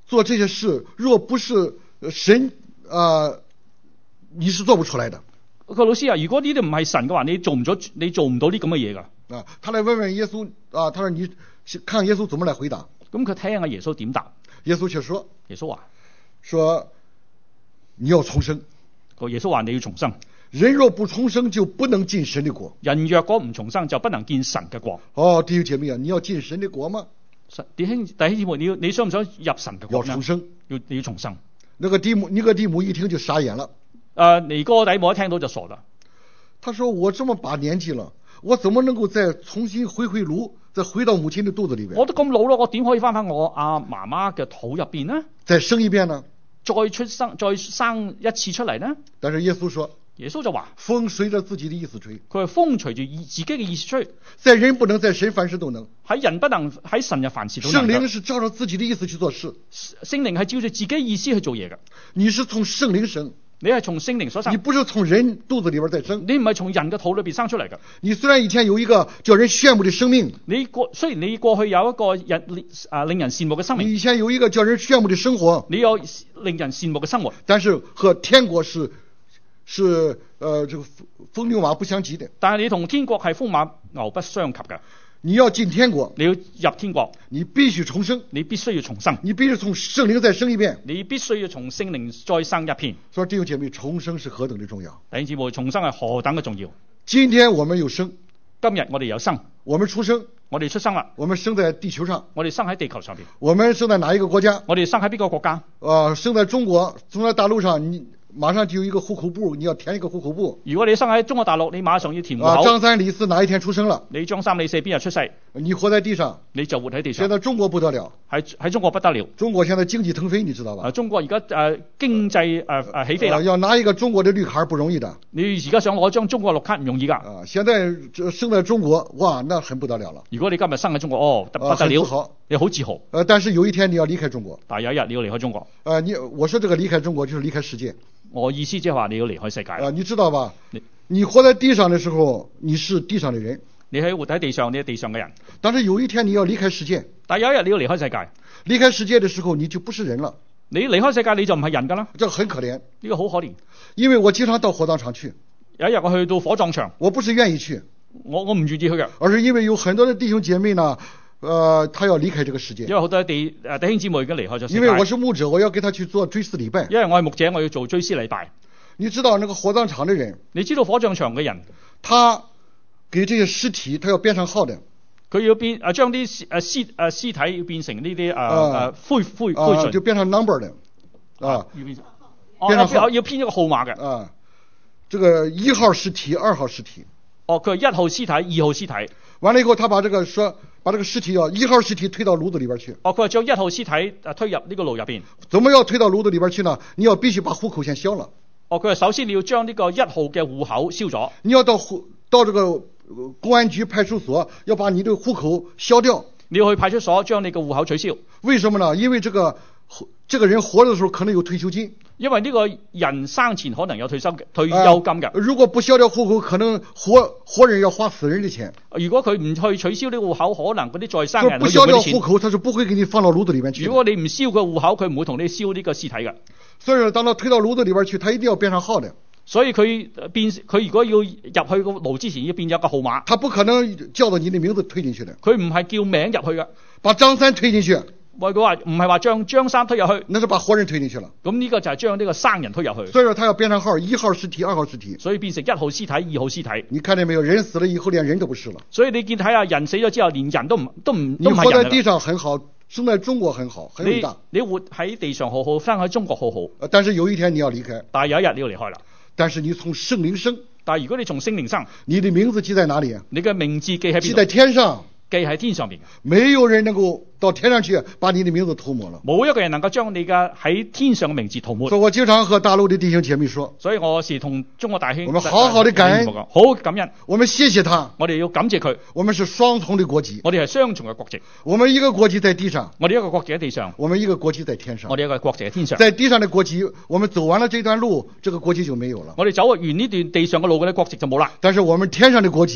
做这些事，若不是神啊、呃，你是做不出來的。 個老師啊，如果呢啲唔係神嘅話，你做唔咗，你做唔到啲咁嘅嘢㗎。 啊，他來問問耶穌啊，他說你看耶穌怎麼來回答。 咁佢聽下耶穌點答。 耶穌卻說： 耶穌話， 說你要重生。 個耶穌話你要重生。 人若不重生，就不能進神的國。 人若果唔重生，就不能見神嘅國。 哦，弟兄姐妹啊，你要進神的國嗎？ 弟兄弟兄姊妹，你要你想唔想入神嘅國呢？ 要重生， 要你要重生。 那個地母，尼哥底母一聽就傻眼了。 誒，尼哥底母一聽到就傻啦。 他說：我這麼把年紀了，我怎麼能夠再重新回回爐，再回到母親的肚子裏邊？ 我都咁老咯，我點可以翻返我阿媽媽嘅肚入邊呢？ 再生一遍呢？ 再出生，再生一次出嚟呢？ 但是耶穌說： 耶穌就話： 風隨着自己的意思吹。 佢係風隨住自己嘅意思吹。 在人不能，在神凡事都能。 喺人不能，喺神嘅凡事都能。 聖靈是照着自己的意思去做事。 聖靈係照住自己意思去做嘢嘅。 你是從聖靈生， 你係從聖靈所生。 你不是從人肚子裏邊再生。 你唔係從人嘅肚裏邊生出嚟嘅。 你雖然以前有一個叫人羨慕的生命， 你過雖然你過去有一個人啊令人羨慕嘅生命， 你以前有一個叫人羨慕的生活， 你有令人羨慕嘅生活， 但是和天國是是呃這個風牛馬不相及的。 但係你同天國係風馬牛不相及嘅。 你要進天國， 你要入天國， 你必須重生， 你必須要重生， 你必須從聖靈再生一遍， 你必須要從聖靈再生一遍。 所以弟兄姐妹，重生是何等的重要！ 弟兄姊妹，重生係何等嘅重要！ 今天我們有生， 今日我哋有生， 我們出生， 我哋出生啦， 我們生在地球上， 我哋生喺地球上邊， 我們生在哪一個國家？ 我哋生喺邊個國家？ 呃，生在中國，生在大陸上，你馬上就有一個戶口簿，你要填一個戶口簿。 如果你生喺中國大陸，你馬上要填戶口。 啊，張三李四哪一天出生了？ 你張三李四邊日出世？ 你活在地上， 你就活喺地上。 現在中國不得了， 喺喺中國不得了。 中國現在經濟騰飛，你知道吧？ 啊，中國而家誒經濟誒誒、呃、起飛啦、 啊。要拿一個中國的綠卡不容易的。 你而家想攞張中國綠卡唔容易㗎。 啊，現在生在中國，哇，那很不得了了。 如果你今日生喺中國，哦，不得了， 啊、很自豪， 你好自豪。 呃，但是有一天你要離開中國。 但係有一日你要離開中國。 呃，你我說這個離開中國就是離開世界。 我意思即係話你要離開世界。 啊，你知道吧？ 你你活在地上的時候，你是地上的人。 你喺活喺地上，你係地上嘅人。 但是有一天你要離開世界。 但有一日你要離開世界。 離開世界的時候，你就不是人了。 你離開世界你就唔係人㗎啦。 這很可憐。 呢個好可憐。 因為我經常到火葬場去。 有一日我去到火葬場， 我不是願意去， 我我唔願意去嘅， 而是因為有很多的弟兄姐妹呢，呃，他要離開這個世界。 因為好多弟誒弟兄姊妹已經離開咗世界。 因為我是牧者，我要給他去做追思禮拜。 因為我係牧者，我要做追思禮拜。 你知道那個火葬場的人， 你知道火葬場嘅人， 他給這些屍體，他要編上號的。 佢要變誒將啲誒屍誒屍體要變成呢啲誒誒灰灰灰燼， 就變成 number 的，啊， 要變成哦編上要編一個號碼嘅。 啊，這個一號屍體，二號屍體。 哦，佢係一號屍體，二號屍體。 完了以後，他把這個說，把這個屍體啊，一號屍體推到爐子裏邊去。 哦，佢係將一號屍體誒推入呢個爐入邊。 怎麼要推到爐子裏邊去呢？你要必須把戶口先銷了。 哦，佢係首先你要將呢個一號嘅戶口燒咗。 你要到戶到這個公安局派出所，要把你的戶口銷掉。 你要去派出所將你個戶口取消。 為什麼呢？因為這個這個人活着的時候可能有退休金。 因為呢個人生前可能有退休退休金嘅、 呃。如果不銷掉戶口，可能活活人要花死人的錢。 如果佢唔去取消呢個戶口，可能嗰啲在生人不銷掉戶口，他是不會給你放到爐子裏面去。 如果你唔燒個戶口，佢唔會同你燒呢個屍體嘅。 所以說，當他推到爐子裏邊去，他一定要編上號的。 所以佢變佢如果要入去個爐之前，要變咗個號碼。 他不可能叫到你的名字推進去的。 佢唔係叫名入去嘅。 把張三推進去。 喂，佢話唔係話將張三推入去， 那是把活人推進去了。 咁呢個就係將呢個生人推入去。 所以說，他要編上號，一號屍體，二號屍體。 所以變成一號屍體，二號屍體。 你看見沒有？人死了以後，連人都不是了。 所以你見睇下，人死咗之後，連人都唔都唔都唔係人。 你活在地上很好，生在中國很好，很偉大。 你你活喺地上好好，生喺中國好好。 但是有一天你要離開。 但係有一日你要離開啦。 但是你從聖靈生。 但係如果你從聖靈生， 你的名字記在哪裡？ 你嘅名字記喺邊度？ 記在天上。 記喺天上邊。 沒有人能夠到天上去把你的名字塗抹了。 冇一個人能夠將你嘅喺天上嘅名字塗抹。 所以我經常和大陸的弟兄姐妹說。 所以我是同中國大兄。 我們好好的感恩。 好感恩。 我們謝謝他。 我哋要感謝佢。 我們是雙重的國籍。 我哋係雙重嘅國籍。 我們一個國籍在地上。 我哋一個國籍喺地上。 我們一個國籍在天上。 我哋一個國籍喺天上。 在地上的國籍，我們走完了這段路，這個國籍就沒有了。 我哋走完呢段地上嘅路嘅國籍就冇啦。 但是我們天上的國籍。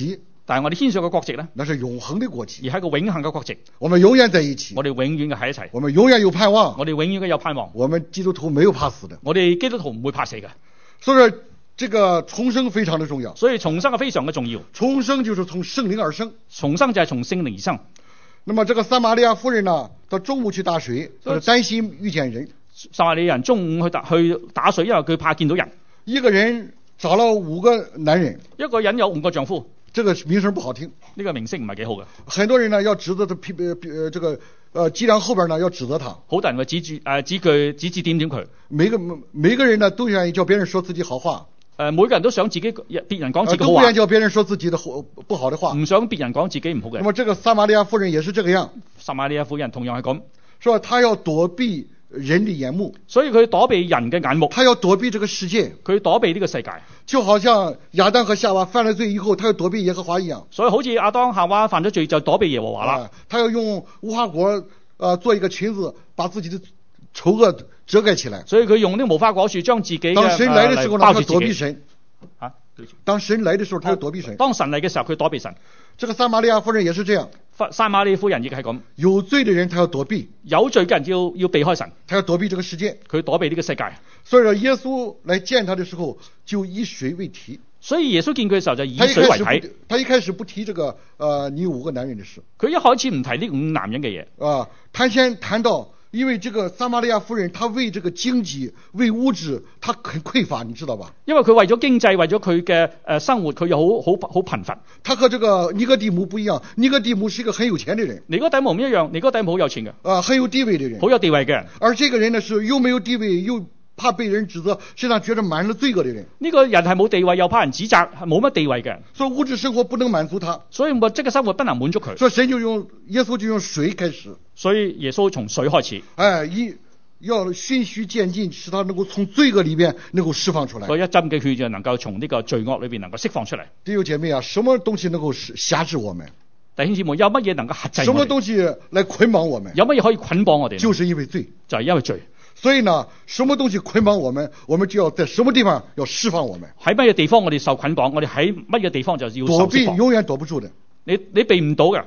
但係我哋天上嘅國籍咧， 那是永恒的國籍， 而係一個永恆嘅國籍。 我們永遠在一起， 我哋永遠嘅喺一齊， 我們永遠有盼望， 我哋永遠嘅有盼望。 我們基督徒沒有怕死的， 我哋基督徒唔會怕死嘅。 所以說這個重生非常的重要。 所以重生係非常嘅重要。 重生就是從聖靈而生， 重生就係從聖靈而生。 那麼這個撒瑪利亞婦人呢，她中午去打水，她是擔心遇見人。 撒瑪利亞人中午去打去打水，因為佢怕見到人。 一個人找了五個男人， 一個人有五個丈夫， 這個名聲不好聽。 呢個名聲唔係幾好嘅。 很多人呢要指責他，批呃這個呃伎倆後邊呢要指責他。 好多人會指住誒指佢指指點點佢。 每個每個人呢都願意叫別人說自己好話。 誒每個人都想自己別人講自己好話。 都不願意叫別人說自己的不好的話。 唔想別人講自己唔好嘅。 那麼這個撒瑪利亞婦人也是這個樣。 撒瑪利亞婦人同樣係咁， 說他要躲避人的眼目， 所以佢躲避人嘅眼目， 他要躲避這個世界， 佢躲避呢個世界， 就好像亞當和夏娃犯了罪以後，他要躲避耶和華一樣。 所以好似亞當夏娃犯咗罪就躲避耶和華啦、 啊。他要用無花果呃做一個裙子，把自己的醜惡遮蓋起來。 所以佢用呢個無花果樹將自己嘅當神來的時候呢，他要躲避神。 啊， 當神來的時候，他要躲避神。 當神嚟嘅時候，佢躲避神。 這個撒瑪利亞婦人也是這樣。 撒瑪利亞婦人亦係咁。 有罪的人，他要躲避； 有罪嘅人要要避開神， 他要躲避這個世界， 佢躲避呢個世界。 所以說，耶穌來見他的時候，就以水為題。 所以耶穌見佢嘅時候就以水為題。 他一開始不提這個，呃，你五個男人的事。 佢一開始唔提呢五男人嘅嘢。 啊，他先談到。因為這個撒瑪利亞婦人，她為這個經濟、為物質，她很匱乏，你知道吧？ 因為佢為咗經濟，為咗佢嘅誒生活，佢又好好好貧乏。 他和這個尼哥底母不一樣，尼哥底母是一個很有錢的人。 尼哥底母唔一樣，尼哥底母好有錢嘅， 啊，很有地位的人， 好有地位嘅人。 而這個人呢，是又沒有地位，又怕被人指責，身上覺得滿了罪惡的人。 呢個人係冇地位，又怕人指責，係冇乜地位嘅人。 所以物質生活不能滿足他， 所以物質嘅生活不能滿足佢。 所以神就用耶穌就用水開始。 所以耶穌從水開始， 哎，一要循序漸進，使他能夠從罪惡裏邊能夠釋放出來。 所以一針嘅血就能夠從呢個罪惡裏邊能夠釋放出嚟。 弟兄姐妹啊，什麼東西能夠轄制我們？ 弟兄姊妹，有乜嘢能夠轄制我們？ 什麼東西來捆綁我們？ 有乜嘢可以捆綁我哋？ 就是因為罪， 就係因為罪。 所以呢，什麼東西捆綁我們，我們就要在什麼地方要釋放我們。 喺乜嘢地方我哋受捆綁，我哋喺乜嘢地方就要受釋放。 躲避永遠躲不住的， 你你避唔到嘅。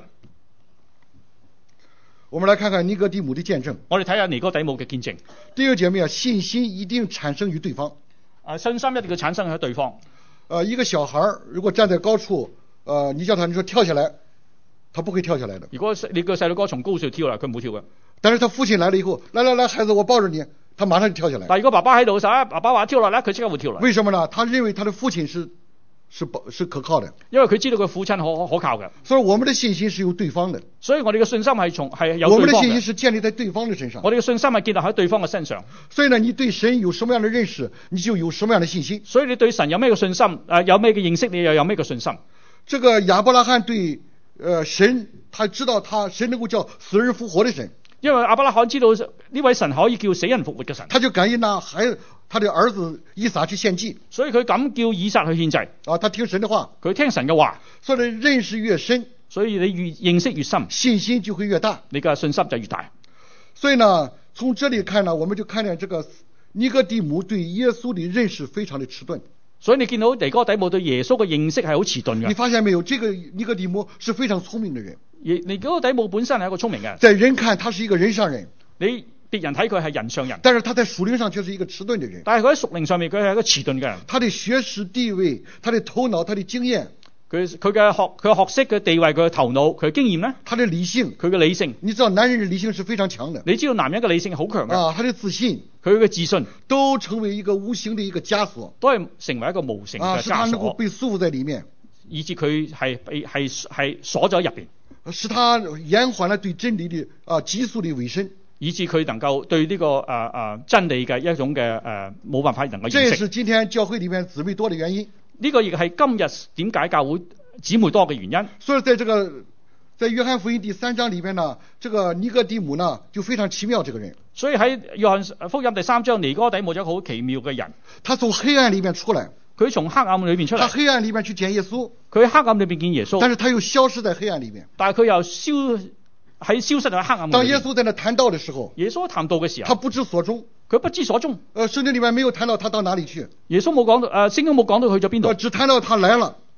我們來看看尼哥底母的見證。 我哋睇下尼哥底母嘅見證。 弟兄姐妹啊，信心一定產生於對方。 啊，信心一定要產生喺對方。 呃，一個小孩如果站在高處，呃，你叫他你說跳下來，他不會跳下來的。 如果你個細路哥從高處跳啦，佢唔會跳嘅。 但是他父親來了以後，來來來，孩子，我抱着你，他馬上就跳下來。 但如果爸爸喺度嘅時候，爸爸話跳落嚟，佢即刻會跳落嚟。 為什麼呢？他認為他的父親是是保是可靠的， 因為佢知道佢父親可可靠嘅。 所以我們的信心是有對方的。 所以我哋嘅信心係從係有對方嘅。 我們的信心是建立在對方的身上。 我哋嘅信心係建立喺對方嘅身上。 所以呢，你對神有什麼樣的認識，你就有什麼樣的信心。 所以你對神有咩嘅信心？誒、呃，有咩嘅認識，你又有咩嘅信心？ 這個亞伯拉罕對，呃，神，他知道他神能夠叫死人復活的神。 因為亞伯拉罕知道呢位神可以叫死人復活嘅神， 他就感應拿孩他的兒子以撒去獻祭， 所以佢咁叫以撒去獻祭。 啊，他聽神的話， 佢聽神嘅話， 所以認識越深， 所以你越認識越深， 信心就會越大， 你嘅信心就越大。 所以呢，從這裡看呢，我們就看見這個尼哥底母對耶穌的認識非常的遲鈍。 所以你見到尼哥底母對耶穌嘅認識係好遲鈍嘅。 你發現沒有？這個尼哥底母是非常聰明的人。 尼哥底母本身係一個聰明嘅人， 在人看他是一個人上人， 你別人睇佢係人上人， 但是他在屬靈上卻是一個遲鈍的人。 但係佢喺屬靈上面佢係一個遲鈍嘅人。 他的學識地位、他的頭腦、他的經驗， 佢佢嘅學佢嘅學識嘅地位、佢嘅頭腦、佢嘅經驗咧， 他的理性， 佢嘅理性。 你知道男人的理性是非常強的。 你知道男人嘅理性係好強嘅啊，他的自信， 佢嘅自信都成為一個無形的一個枷鎖， 都係成為一個無形嘅枷鎖， 啊，使他能夠被束縛在裡面， 以致佢係係係係鎖咗喺入邊， 使他延緩了對真理的啊急速的委身， 以致佢能夠對呢、這個誒誒、呃呃、真理嘅一種嘅誒冇辦法能夠認識。 這也是今天教會裡面姊妹多的原因。 呢、這個亦係今日點解教會姊妹多嘅原因。 所以在這個在約翰福音第三章裡面呢，這個尼哥底母呢就非常奇妙，這個人。 所以喺約翰福音第三章，尼哥底母就一個好奇妙嘅人。 他從黑暗裡面出來， 佢從黑暗裏面出嚟。 他黑暗裡面去見耶穌， 佢喺黑暗裏面見耶穌， 但是他又消失在黑暗裡面。 但係佢又消喺消失喺黑暗裏面。 當耶穌在那談道的時候， 耶穌談道嘅時候， 他不知所終， 佢不知所終。 呃，聖經裡面沒有談到他到哪裡去。 耶穌冇講到，誒、呃，聖經冇講到去咗邊度， 只談到他來了。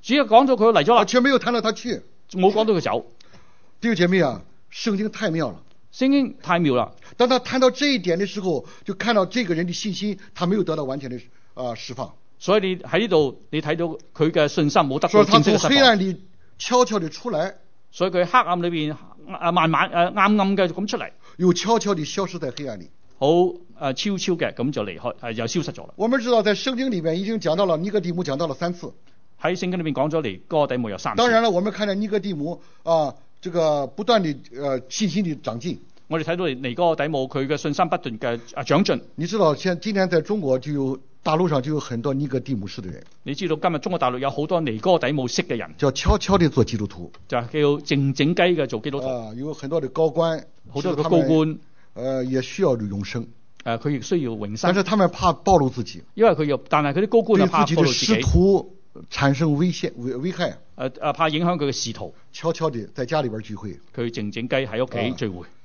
主要講咗佢嚟咗啦， 卻沒有談到他去。 冇講到佢走。 弟兄姐妹啊，聖經太妙了， 聖經太妙啦。 當他談到這一點的時候，就看到這個人的信心，他沒有得到完全的啊、呃、釋放。 所以你喺呢度，你睇到佢嘅信心冇得到所以他從正式嘅釋放。 黑暗裏悄悄地出來， 所以佢黑暗裏邊啊慢慢誒暗暗嘅咁出嚟， 又悄悄地消失在黑暗裏。 好誒悄悄嘅咁就離開誒又消失咗啦。 我們知道在聖經裏面已經講到了尼哥底母講到了三次。 喺聖經裏面講咗尼哥底母有三次。 當然了，我們看到尼哥底母啊，這個不斷地呃信心的長進。 我哋睇到尼哥底母佢嘅信心不斷嘅啊長進。 你知道現今天在中國就有大陸上就有很多尼哥底母式的人。 你知道今日中國大陸有好多尼哥底母式嘅人， 叫悄悄地做基督徒， 就係叫靜靜雞嘅做基督徒。 啊，有很多的高官， 好多嘅高官， 呃，也需要永生。 誒，佢亦需要永生。 但是他們怕暴露自己， 因為佢又，但係佢啲高官又怕暴露自己， 對自己的使徒產生危險危危害。 誒誒，怕影響佢嘅仕途， 悄悄地在家裏邊聚會。 佢靜靜雞喺屋企聚會。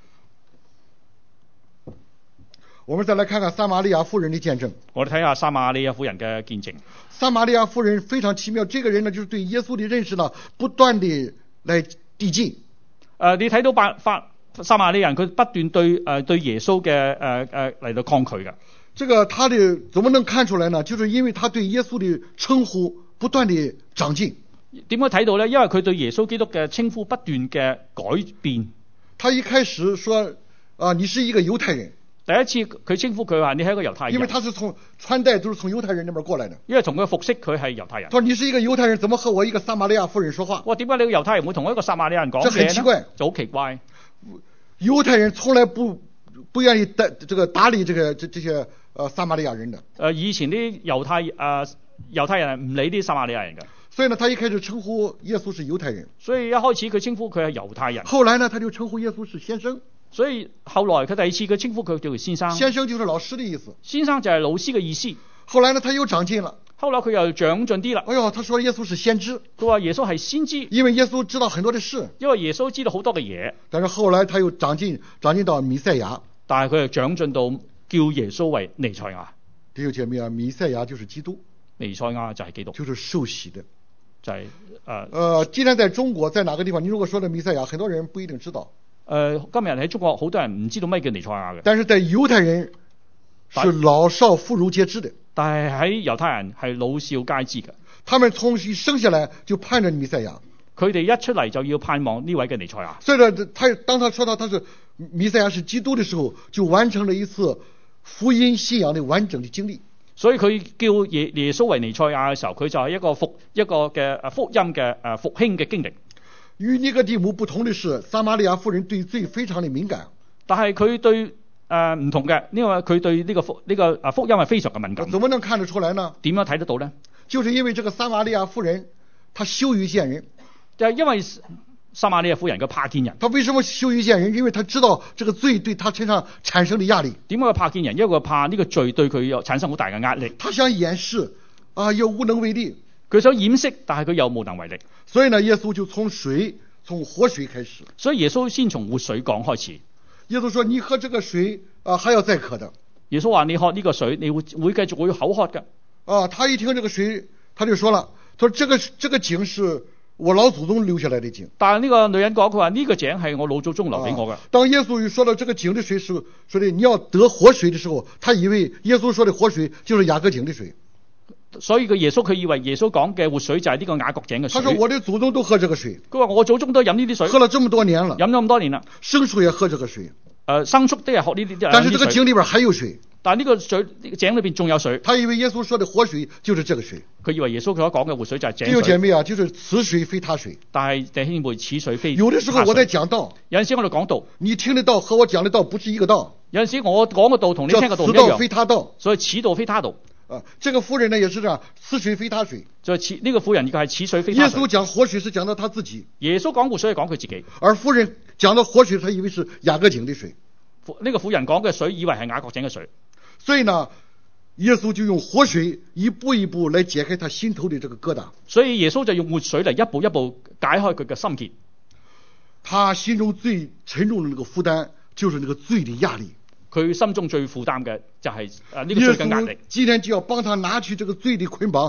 我們再來看看撒瑪利亞婦人的見證。 我哋睇下撒瑪利亞婦人嘅見證。 撒瑪利亞婦人非常奇妙，這個人呢，就是對耶穌的認識呢，不斷地來遞進。誒、 呃，你睇到巴法撒瑪利亞人，佢不斷對誒、呃、對耶穌嘅誒誒嚟到抗拒嘅。 這個他的怎麼能看出來呢？就是因為他對耶穌的稱呼不斷地長進。 點解睇到呢？因為佢對耶穌基督嘅稱呼不斷嘅改變。 他一開始說啊，你是一個猶太人。 第一次佢稱呼佢話你係一個猶太人， 因為他是從穿戴都是從猶太人那邊過來的。 因為從佢嘅服飾佢係猶太人。 他說你是一個猶太人，怎麼和我一個撒瑪利亞婦人說話？ 哇，點解你個猶太人會同一個撒瑪利亞人講嘢呢？ 這很奇怪， 就好奇怪。 猶太人從來不不願意打這個打理這個這這些呃撒瑪利亞人的。 誒，以前啲猶太誒、呃、猶太人係唔理啲撒瑪利亞人嘅。 所以呢，他一開始稱呼耶穌是猶太人。 所以一開始佢稱呼佢係猶太人。 後來呢，他就稱呼耶穌是先生。 所以後來佢第二次佢稱呼佢叫做先生。 先生就是老師的意思。 先生就係老師嘅意思。 後來呢，他又長進了。 後來佢又長進啲啦。 哎呦，他說耶穌是先知。 佢話耶穌係先知。 因為耶穌知道很多的事。 因為耶穌知道好多嘅嘢。 但是後來他又長進，長進到彌賽亞。但係佢又長進到叫耶穌為彌賽亞。 弟兄姐妹啊，彌賽亞就是基督。 彌賽亞就係基督。 就是受洗的。 就係、是、誒。呃， 呃今天在中國在哪個地方，你如果說的彌賽亞，很多人不一定知道。 誒、呃，今日喺中國好多人唔知道咩叫彌賽亞嘅。 但是在猶太人是老少婦孺皆知的。 但係喺猶太人係老少皆知嘅。 他們從一生下來就盼着彌賽亞。 佢哋一出嚟就要盼望呢位嘅彌賽亞。 所以呢，他當他說到他是彌賽亞是基督的時候，就完成了一次福音信仰的完整的經歷。 所以佢叫耶耶穌為彌賽亞嘅時候，佢就係一個復一個嘅誒福音嘅誒復興嘅經歷。 與尼哥底母不同的是，撒瑪利亞婦人對罪非常的敏感。 但係佢對誒唔、呃、同嘅，因為佢對呢個福呢、這個啊福音係非常嘅敏感。 怎麼能看得出來呢？ 點樣睇得到呢？ 就是因為這個撒瑪利亞婦人，她羞於見人。 就係因為撒瑪利亞婦人佢怕見人。 她為什麼羞於見人？因為她知道這個罪對她身上產生的壓力。 點解佢怕見人？因為佢怕呢個罪對佢有產生好大嘅壓力。 她想掩飾，啊，又無能為力。 佢想掩飾，但係佢又無能為力。 所以呢，耶穌就從水，從活水開始。 所以耶穌先從活水講開始。 耶穌說：你喝這個水啊，還要再渴的。 耶穌話：你喝呢個水，你會會繼續會口渴嘅。 啊，他一聽這個水，他就說了：他說這個這個井是我老祖宗留下來的井。 但係呢個女人講，佢話呢個井係我老祖宗留俾我嘅。 啊，當耶穌說到這個井的水是說的你要得活水的時候，他以為耶穌說的活水就是雅各井的水。 所以個耶穌佢以為耶穌講嘅活水就係呢個雅各井嘅水。 他說我的祖宗都喝這個水。 佢話我祖宗都飲呢啲水， 喝了這麼多年了， 飲咗咁多年啦。 牲畜也喝這個水。誒、 呃，牲畜都係喝呢啲。 但是這個井裏邊還有水。 但係呢個水井裏邊仲有水。 他以為耶穌說的活水就是這個水。 佢以為耶穌佢所講嘅活水就係井水。 弟兄姐妹啊，就是此水非他水。 但係弟兄妹，此水非他水。 有的時候我在講道， 有陣時我哋講道， 你聽的道和我講的道不是一個道。 有陣時我講嘅道同你聽嘅道唔一樣。 此道非他道， 所以此道非他道。 啊，這個婦人呢也是這樣，此水非他水。 就係此呢個婦人，而家係此水非他水。 耶穌講活水是講到他自己， 耶穌講活水係講佢自己， 而婦人講到活水，他以為是雅各井的水。 呢、這個婦人講嘅水，以為係雅各井嘅水。 所以呢，耶穌就用活水一步一步來解開他心頭的這個疙瘩。 所以耶穌就用活水嚟一步一步解開佢嘅心結。 他心中最沉重的那個負擔，就是那個罪的壓力。 佢心中最負擔嘅就係誒呢個罪嘅壓力。 今天就要幫他拿去這個罪的捆綁，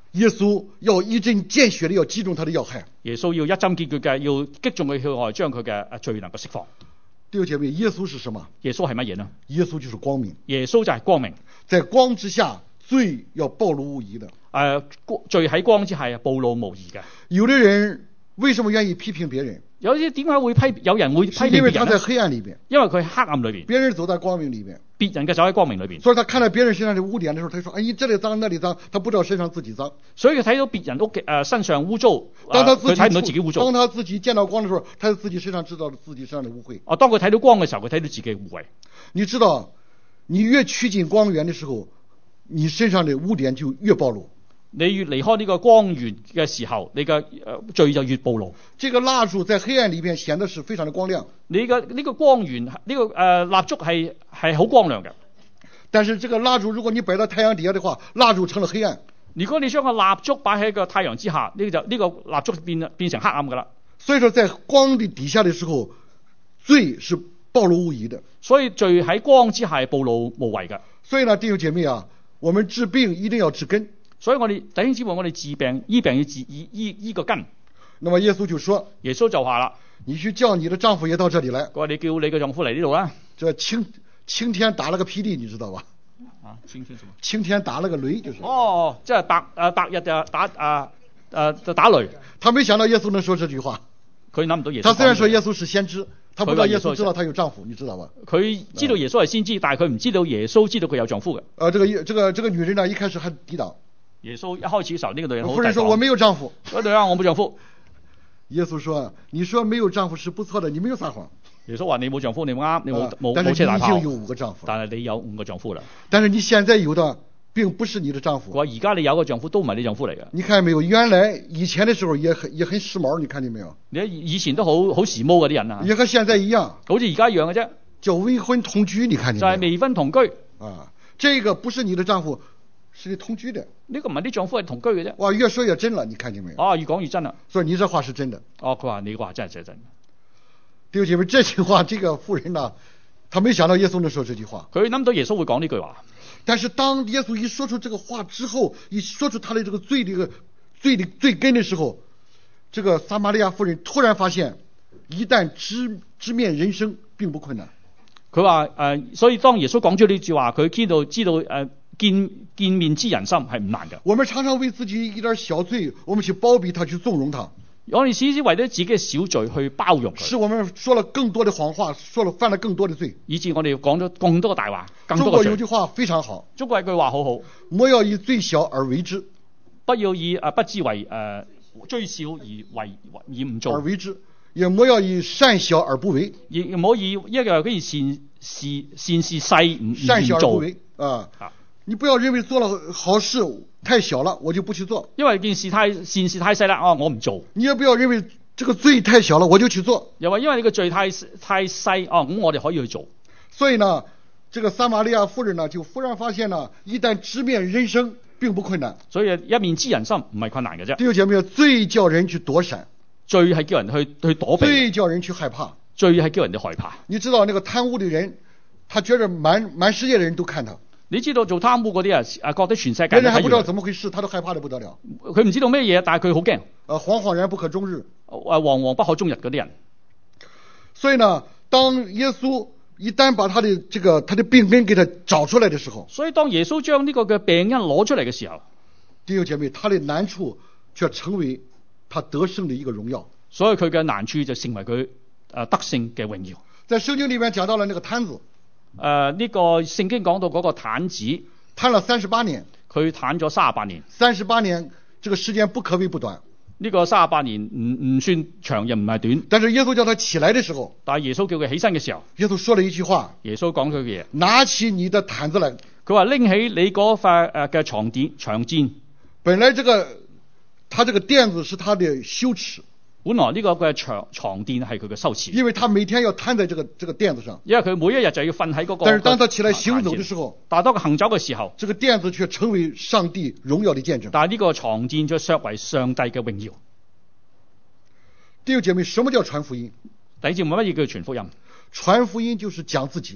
耶穌要一針見血的要擊中他的要害。 耶穌要一針見血嘅，要擊中佢血害，將佢嘅誒罪能夠釋放。 弟兄姐妹，耶穌是什麼？ 耶穌係乜嘢呢？ 耶穌就是光明。 耶穌就係光明， 在光之下，罪要暴露無遺的。誒、 呃，罪喺光之下係暴露無遺嘅。 有的人為什麼願意批評別人？ 有啲點解會批？有人會批評別人呢？ 因為他在黑暗裏邊， 因為佢喺黑暗裏邊， 別人走在光明裏邊， 別人嘅走喺光明裏邊， 所以他看到別人身上的污點的時候，他說：哎，這裏髒，那裏髒，他不知道身上自己髒。 所以佢睇到別人屋嘅誒身上污糟， 當他自己佢睇唔到自己污糟。 當他自己見到光的時候，他在自己身上知道自己身上的污穢。 哦，當佢睇到光嘅時候，佢睇到自己嘅污穢。 你知道，你越趨近光源的時候，你身上的污點就越暴露。 你越離開呢個光源嘅時候，你嘅誒罪就越暴露。 這個蠟燭在黑暗裏邊顯得是非常的光亮。 你嘅呢個光源呢、這個誒、呃、蠟燭係係好光亮嘅。 但是這個蠟燭如果你擺到太陽底下的話，蠟燭成了黑暗。 如果你將個蠟燭擺喺個太陽之下，呢、這個就呢、這個蠟燭變變成黑暗噶啦。 所以說在光的底下的時候，罪是暴露無遺的。 所以罪喺光之下係暴露無遺嘅。 所以呢，弟兄姐妹啊，我們治病一定要治根。 所以我哋弟兄姊妹，我哋治病醫病要治醫醫醫個根。 那麼耶穌就說： 耶穌就話啦， 你去叫你的丈夫也到這裡來。 佢話你叫你嘅丈夫嚟呢度啦。 這晴晴天打了個霹靂，你知道吧？ 啊，晴天什麼？ 晴天打了個雷，就是。 哦，即係白誒白日就打啊誒就打雷。 他沒想到耶穌能說這句話。 佢諗唔到耶穌。 他雖然說耶穌是先知，他不知道耶穌知道他有丈夫，你知道吧？ 佢知道耶穌係先知，但係佢唔知道耶穌知道佢有丈夫嘅。 呃，這個這個這個女人呢，一開始還抵擋。 耶穌一開始嘅時候，呢、這個女人好抵擋。 婦人說：我沒有丈夫。 嗰對啊，我冇丈夫。 耶穌說：你說沒有丈夫是不錯的，你沒有撒謊。 耶穌話：你冇丈夫，你冇啱，你冇冇冇車大炮。但是你已經有五個丈夫。 但係你有五個丈夫啦。 但是你現在有的並不是你的丈夫。 我話而家你有個丈夫都唔係你丈夫嚟嘅。 你看沒有？原來以前的時候也很也很時髦，你看見沒有？ 你以前都好好時髦嗰啲人啊。 也和現在一樣。 好似而家一樣嘅啫。 叫未婚同居，你看見沒有？ 就係、是、未婚同居。 啊，這個不是你的丈夫。是你同居的， 呢個唔係啲丈夫係同居嘅啫。 哇，越說越真了，你看見沒有？ 哦，越講越真啦。 所以你這話是真的。 哦，佢話你話真係真真。 弟兄姐妹，這句話，這個婦人呢，他沒想到耶穌能說這句話。 佢諗到耶穌會講呢句話。 但是當耶穌一說出這個話之後，一說出他的這個罪的、這個罪的罪根的時候，這個撒瑪利亞婦人突然發現，一旦直直面人生並不困難。 佢話誒，所以當耶穌講咗呢句話，佢知道知道誒。呃見見面知人心係唔難嘅。 我們常常為自己一點小罪，我們去包庇他，去縱容他。 我哋時時為咗自己嘅小罪去包容佢， 使我們說了更多的謊話，說了犯了更多的罪， 以致我哋講咗更多嘅大話，更多嘅罪。 中國有句話非常好， 中國有句話好好， 莫要以最小而為之， 不要以誒不知為誒最小而為而唔做， 而為之，也莫要以善小而不為， 亦唔可以一個嗰件善事善事細唔善小而不為啊。 啊你不要認為做了好事太小了，我就不去做。 因為件事太善事太細啦，哦，我唔做。 你也不要認為這個罪太小了，我就去做。 又話因為你個罪太太細，哦，咁我哋可以去做。 所以呢，這個撒瑪利亞婦人呢，就忽然發現呢，一旦直面人生，並不困難。 所以一面知人心唔係困難嘅啫。 弟兄姐妹，罪叫人去躲閃， 罪係叫人去去躲避， 罪叫人去害怕， 罪係叫人哋害怕。 你知道那個貪污的人，他覺得滿滿世界的人都看他。 你知道做貪污嗰啲啊，覺得全世界人人還不知道怎麼回事，他都害怕得不得了。 佢唔知道咩嘢，但係佢好驚。 呃，惶惶然不可終日。 誒，惶惶不可終日嗰啲人。 所以呢，當耶穌一旦把他的這個他的病根給他找出來的時候， 所以當耶穌將呢個嘅病因攞出嚟嘅時候， 弟兄姐妹，他的難處卻成為他得勝的一個榮耀。 所以佢嘅難處就成為佢誒得勝嘅榮耀。 在聖經裏面講到了那個癱子。 誒、呃，呢、這個聖經講到嗰個癱子， 癱了三十八年， 佢癱咗三十八年。 三十八年，這個時間不可謂不短。 呢個三十八年唔唔算長，又唔係短。 但是耶穌叫他起來的時候， 但係耶穌叫佢起身嘅時候， 耶穌說了一句話。 耶穌講佢嘅嘢， 拿起你的毯子來。 佢話拎起你嗰塊誒嘅床墊長氈。 本來這個，他這個墊子是他的羞恥。 本來呢個嘅床床墊係佢嘅羞恥， 因為他每天要癱在這個這個墊子上。 因為佢每一日就要瞓喺嗰個。 但是當他起來行走的時候， 但係當佢行走嘅時候， 這個墊子卻成為上帝榮耀的見證。 但係呢個床墊卻削為上帝嘅榮耀。 弟兄姐妹，什麼叫傳福音？ 弟兄姊妹，乜嘢叫傳福音？ 傳福音就是講自己。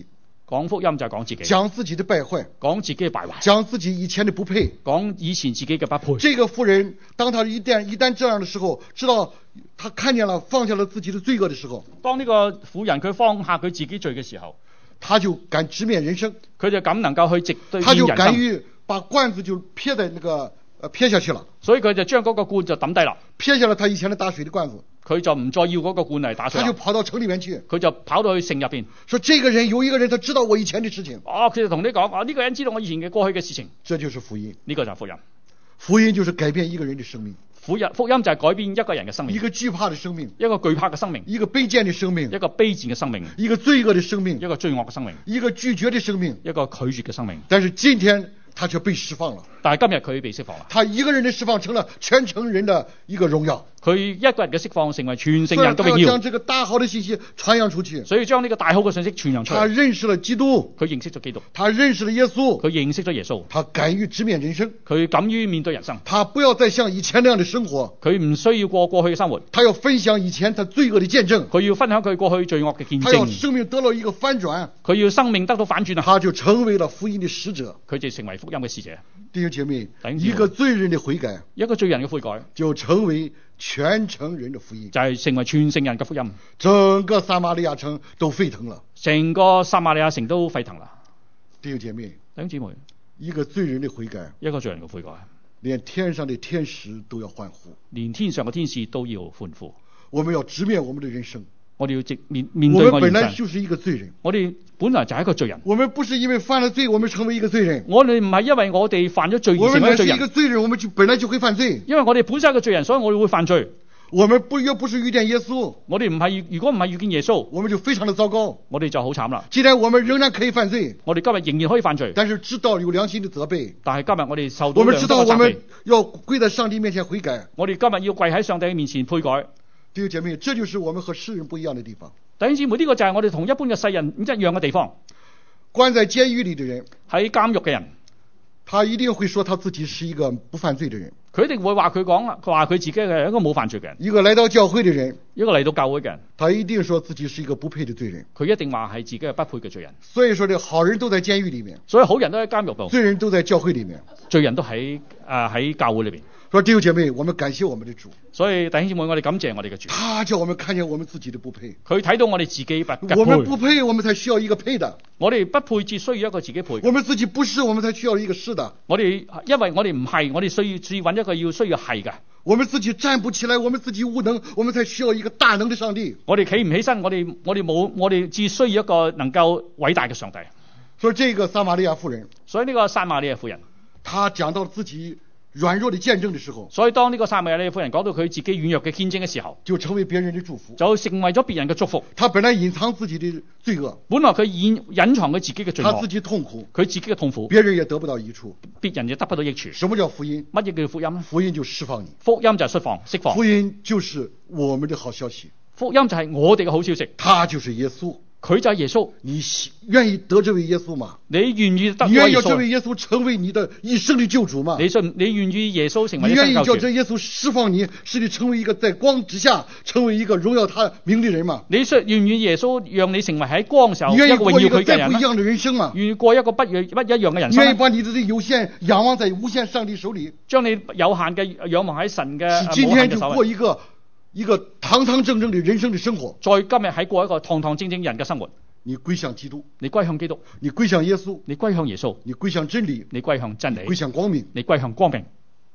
講福音就係講自己， 講自己的敗壞， 講自己嘅敗壞， 講自己以前的不配， 講以前自己嘅不配。 這個婦人，當他一旦一旦這樣的時候，知道他看見了放下了自己的罪惡的時候， 當呢個婦人佢放下佢自己罪嘅時候， 他就敢直面人生， 佢就咁能夠去直對他就面人生， 敢於把罐子就撇在那個呃撇下去了， 所以佢就將嗰個罐就抌低啦， 撇下了他以前的打水的罐子， 佢就唔再要嗰個罐嚟打水啦， 他就跑到城裡面去， 佢就跑到去城入邊。 說這個人有一個人他知道我以前的事情， 哦，佢就同你講，啊呢個人知道我以前嘅過去嘅事情， 這就是福音。 呢個就係福音。 福音就是改變一個人的生命， 福音福音就係改變一個人嘅生命， 一個懼怕的生命， 一個懼怕嘅生命， 一個卑賤的生命， 一個卑賤嘅生命， 一個罪惡的生命， 一個罪惡嘅生命， 一個拒絕的生命， 一個拒絕嘅生命。 但是今天他卻被釋放了， 但係今日佢被釋放啦， 他一個人的釋放成了全城人的一個榮耀， 佢一個人嘅釋放成為全城所以他要人嘅榮耀將，這個大好的信息傳揚出去。 所以將呢個大好嘅信息傳揚出他嚟。 認識了基督， 佢認識咗基督， 他認識了耶穌， 佢認識咗耶穌， 他敢於直面人生， 佢敢於面對人生， 他不要再像以前那樣的生活， 佢唔需要過過去嘅生活， 他要分享以前他罪惡的見證， 佢要分享佢過去罪惡嘅見他要證， 生命得到一個翻轉， 佢要生命得到反轉啊！ 他就成為了福音的使者。 佢就成為福音嘅使者。 弟兄姐妹， 弟兄姊妹一個罪人的悔改一個罪人嘅悔改， 就成為全城人的福音， 就係成為全城人嘅福音， 整個撒瑪利亞城都沸騰了。 成個撒瑪利亞城都沸騰啦。 弟兄姐妹， 弟兄姊妹， 一個罪人的悔改， 一個罪人嘅悔改， 連天上的天使都要歡呼。 連天上嘅天使都要歡呼。 我們要直面我們的人生， 我哋要直面面我對我們哋人生。 本來就是一個罪人， 我哋本來就係一個罪人， 我們不是因為犯了罪我們成為一個罪人， 我哋唔係因為我哋犯咗罪我們乃是而成為一個罪人， 一個罪人，我們就本來就會犯罪。 因為我哋本身係一個罪人，所以我哋會犯罪。 我們不又不是遇見耶穌， 我哋唔係，如果唔係遇見耶穌， 我們就非常的糟糕。 我哋就好慘啦。 既然我們仍然可以犯罪， 我哋今日仍然可以犯罪， 但是知道有良心的責備， 但係今日我哋受到我們良心嘅責備知道我們要跪在上帝面前悔改。 我哋今日要跪喺上帝面前悔改。 弟兄姐妹，這就是我們和世人不一樣的地方。 弟兄姊妹，呢個就係我哋同一般嘅世人唔一樣嘅地方。 關在監獄裏的人， 喺監獄嘅人， 他一定會說他自己是一個不犯罪的人。 佢一定會話佢講，佢話佢自己係一個冇犯罪嘅人。 一個來到教會的人， 一個嚟到教會嘅人， 他一定說自己是一個不配的罪人。 佢一定話係自己係不配嘅罪人。 所以說，這好人都在監獄裏面， 所以好人都喺監獄度， 罪人都在教會裏面。 罪人都喺誒喺教會裏邊。 說弟兄姐妹，我們感謝我們的主， 所以弟兄姊妹，我哋感謝我哋嘅主。 他叫我們看見我們自己的不配。 佢睇到我哋自己不我們配， 不配，我們才需要一個配的。 我哋不配，只需要一個自己配嘅。 我們自己不是，我們才需要一個是的。 我哋因為我哋唔係，我哋需要只揾一個要需要係嘅。 我們自己站不起來，我們自己無能，我們才需要一個大能的上帝。 我哋企唔起身，我哋我哋冇，我哋只需要一個能夠偉大嘅上帝。 所以這個撒瑪利亞婦人， 所以呢個撒瑪利亞婦人， 她講到自己軟弱的見證的時候， 所以當呢個撒瑪利亞婦人講到佢自己軟弱嘅見證嘅時候， 就成為別人的祝福。 就成為咗別人嘅祝福。 她本來隱藏自己的罪惡， 本來佢隱隱藏佢自己嘅罪她自惡， 己痛苦， 佢自己嘅痛苦， 別人也得不到益處。 別人亦得不到益處。 什麼叫福音？ 乜嘢叫福音呢？ 福音就釋放你， 福音就係釋放，釋放。 福音就是我們的好消息， 福音就係我哋嘅好消息， 他就是耶穌。 佢就係耶穌。 你願意得這位耶穌嗎？ 你願意得你願意叫這耶穌？ 位耶穌成為你的一生的救主嗎？ 你信？你願意耶穌成為你願意你生救主？ 叫這耶穌釋放你，使你成為一個在光之下，成為一個榮耀他名的人嗎？ 你信願意耶穌讓你成為喺光嘅時候你願意一個榮耀過一個佢嘅人嗎？ 再不一樣的人生嗎？ 願意過一個不一不一樣嘅人你願意生嗎？ 把你的有限仰望在無限上帝手裏， 將你有限嘅仰望喺神嘅使今無限天就嘅手裏， 過一個一個堂堂正正的人生的生活。 在今日喺過一個堂堂正正人嘅生活。 你歸向基督， 你歸向基督， 你歸向耶穌， 你歸向耶穌， 你歸向真理， 你歸向真理， 歸向光明。 你歸向光明。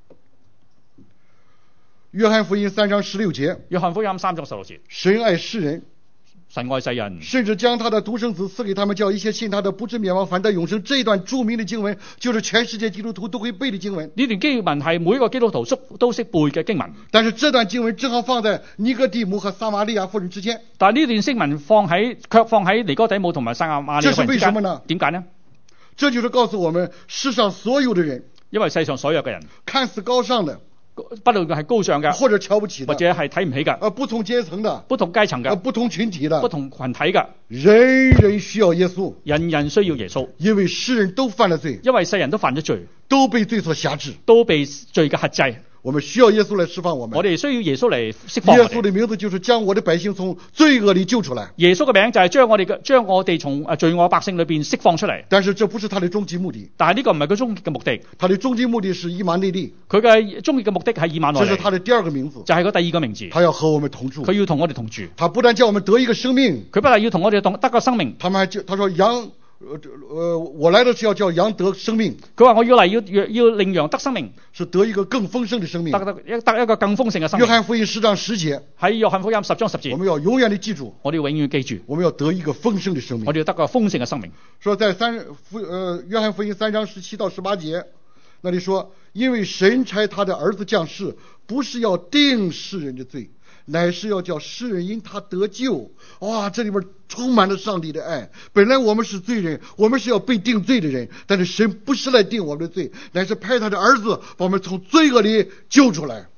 約翰福音三章十六節， 約翰福音三章十六節， 神愛世人， 神愛世人， 甚至將他的獨生子賜給他們，叫一切信他的不至滅亡，反得永生。這一段著名的經文，就是全世界基督徒都會背的經文。 呢段經文係每一個基督徒都都識背嘅經文。 但是這段經文正好放在尼哥底母和撒瑪利亞婦人之間。 但係呢段經文放喺卻放喺尼哥底母同埋撒瑪利亞婦人之間。 這是為什麼呢？ 點解呢？ 這就是告訴我們，世上所有的人， 因為世上所有嘅人， 看似高尚的， 不論係高尚嘅， 或者瞧不起的， 或者係睇唔起嘅， 呃，不同階層的， 不同階層嘅， 呃，不同群體的， 不同群體嘅， 人人需要耶穌， 人人需要耶穌， 因為世人都犯了罪， 因為世人都犯咗罪， 都被罪所轄制。 都被罪嘅轄制。 我們需要耶穌來釋放我們。 我哋需要耶穌嚟釋放我哋。 耶穌的名字就是將我的百姓從罪惡裏救出來。 耶穌嘅名就係將我哋嘅將我哋從誒罪惡百姓裏邊釋放出嚟。 但是這不是他的終極目的。 但係呢個唔係佢終極嘅目的。 他的終極目的是以馬內利。 佢嘅終極嘅目的係以馬內利。 這是他的第二個名字。 就係佢第二個名字。 他要和我們同住。 佢要同我哋同住。 他不但叫我們得一個生命， 佢不但要同我哋得個生命。他們還叫他說羊。呃呃，我來的是要叫羊得生命。 佢話我要嚟要要要令羊得生命， 是得一個更豐盛的生命， 得得得一個更豐盛嘅生命。 約翰福音十章十節， 喺約翰福音十章十節， 我們要永遠地記住， 我哋要永遠記住， 我們要得一個豐盛的生命， 我哋要得個豐盛嘅生命。 說在三福呃約翰福音三章十七到十八節，那裡說，因為神差他的兒子降世，不是要定世人的罪，乃是要叫世人因他得救。哇，這裡面充滿了上帝的愛。本來我們是罪人，我們是要被定罪的人，但是神不是來定我們的罪，乃是派他的兒子把我們從罪惡裡救出來。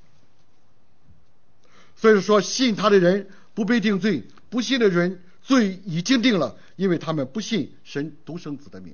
所以說，信他的人不被定罪，不信的人罪已經定了，因為他們不信神獨生子的名。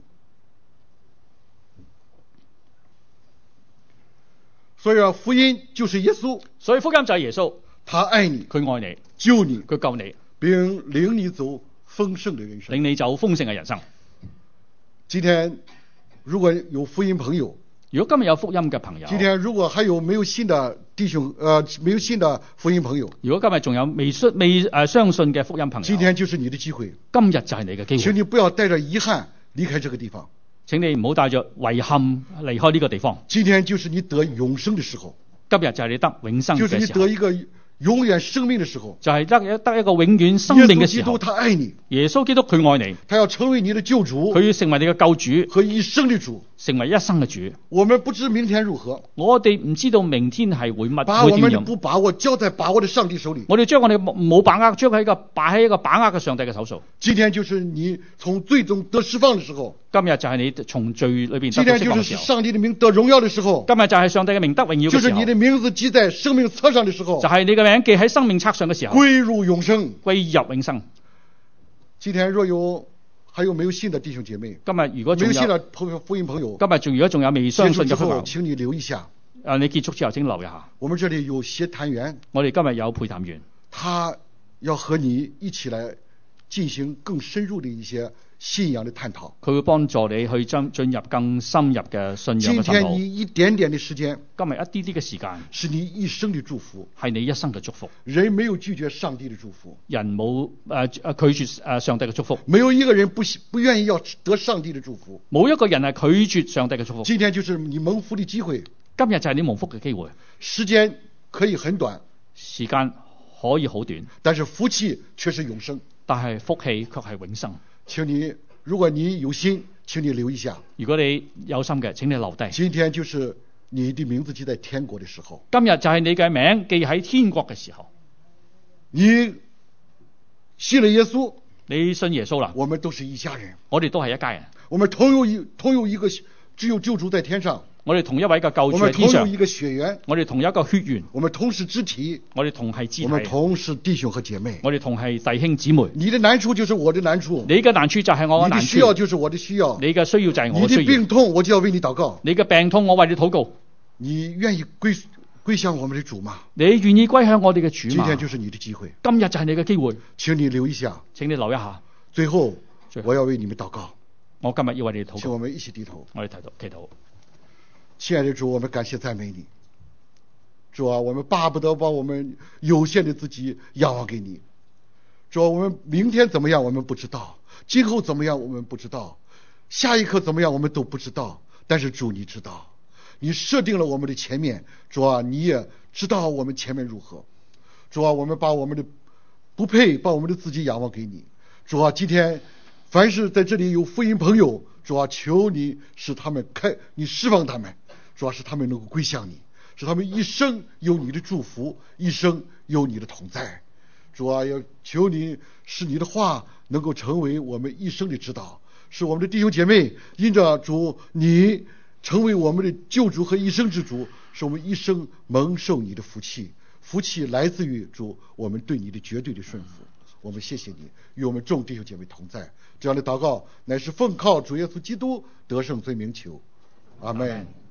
所以啊，福音就是耶穌， 所以福音就係耶穌。 他愛你， 佢愛你， 救你， 佢救你， 並領你走豐盛的人生， 領你走豐盛嘅人生。 今天如果有福音朋友， 如果今日有福音嘅朋友， 今天如果還有沒有信的弟兄，呃，沒有信的福音朋友， 如果今日仲有未信未誒、呃、相信嘅福音朋友， 今天就是你的機會， 今日就係你嘅機會。 請你不要帶着遺憾離開這個地方， 請你唔好帶着遺憾離開呢個地方。 今天就是你得永生的時候， 今日就係你得永生嘅時候， 就是你得一個永遠生命的時候， 就係得得一個永遠生命嘅時候。耶穌基督他愛你， 耶穌基督佢愛你， 他要成為你的救主， 佢要成為你嘅救主和一生的主， 成為一生嘅主。 我們不知明天如何， 我哋唔知道明天係會乜， 把我們的不把握交在把握的上帝手裏。 我哋將我哋冇把握，將喺一個擺喺一個把握嘅上帝嘅手上。 今天就是你從罪中得釋放的時候， 今日就係你從罪裏邊得釋放嘅時候。 今天就是上帝的名得榮耀的時候， 今日就係上帝嘅名得榮耀嘅時候。 就是你的名字記在生命冊上的時候， 就係你嘅名記喺生命冊上嘅時候， 歸入永生， 歸入永生。 今天若有還有沒有信的弟兄姐妹， 今日如果仲有沒有信的朋福音朋友， 今日仲如果仲有未相信嘅朋友， 請你留一下。 啊，你結束之後請留一下。 我們這裡有協談員， 我哋今日有配談員， 他要和你一起來進行更深入的一些信仰的探討。 佢會幫助你去進進入更深入嘅信仰嘅探討。 今天你一點點的時間， 今日一啲啲嘅時間， 是你一生的祝福， 係你一生嘅祝福。 人沒有拒絕上帝的祝福， 人冇誒誒拒絕誒上帝嘅祝福。 沒有一個人不不願意要得上帝的祝福。 冇一個人係拒絕上帝嘅祝福。 今天就是你蒙福的機會， 今日就係你蒙福嘅機會。 時間可以很短， 時間可以好短， 但是福氣卻是永生。 但係福氣卻係永生。 請你，如果你有心，請你留一下。 如果你有心嘅，請你留低。 今天就是你的名字記在天國的時候。 今日就係你嘅名記喺天國嘅時候。 你信了耶穌， 你信耶穌啦。 我們都是一家人， 我哋都係一家人。 我們同有一同有一個只有救主在天上。 我哋同一位嘅救主喺天上。 我們同有一個血緣， 我哋同一個血緣。 我們同是肢體， 我哋同係肢體。 我們同是弟兄和姐妹， 我哋同係弟兄姊妹。 你的難處就是我的難處， 你嘅難處就係我嘅難處。 你的需要就是我的需要， 你嘅需要就係我嘅需要。 你的病痛我就要為你禱告， 你嘅病痛我為你禱告。 你願意歸歸向我們的主嗎？ 你願意歸向我哋嘅主嗎？ 今天就是你的機會， 今日就係你嘅機會， 請你留一下， 請你留一下。 最後，我要為你們禱告。 我今日要為你禱告， 請我們一起低頭。 我哋祈禱，祈禱。 親愛的主，我們感謝讚美你。主啊，我們巴不得把我們有限的自己仰望給你。主啊，我們明天怎麼樣我們不知道，今後怎麼樣我們不知道，下一刻怎麼樣我們都不知道，但是主你知道，你設定了我們的前面。主啊，你也知道我們前面如何。主啊，我們把我們的不配把我們的自己仰望給你。主啊，今天凡是在這裡有福音朋友，主啊，求你使他們開，你釋放他們，主啊，使他們能夠歸向你，使他們一生有你的祝福，一生有你的同在。主啊，要求你使你的話能夠成為我們一生的指導，使我們的弟兄姐妹因着主你成為我們的救主和一生之主，使我們一生蒙受你的福氣。福氣來自於主，我們對你的絕對的順服。我們謝謝你與我們眾弟兄姐妹同在。這樣的禱告乃是奉靠主耶穌基督得勝罪名求，阿們。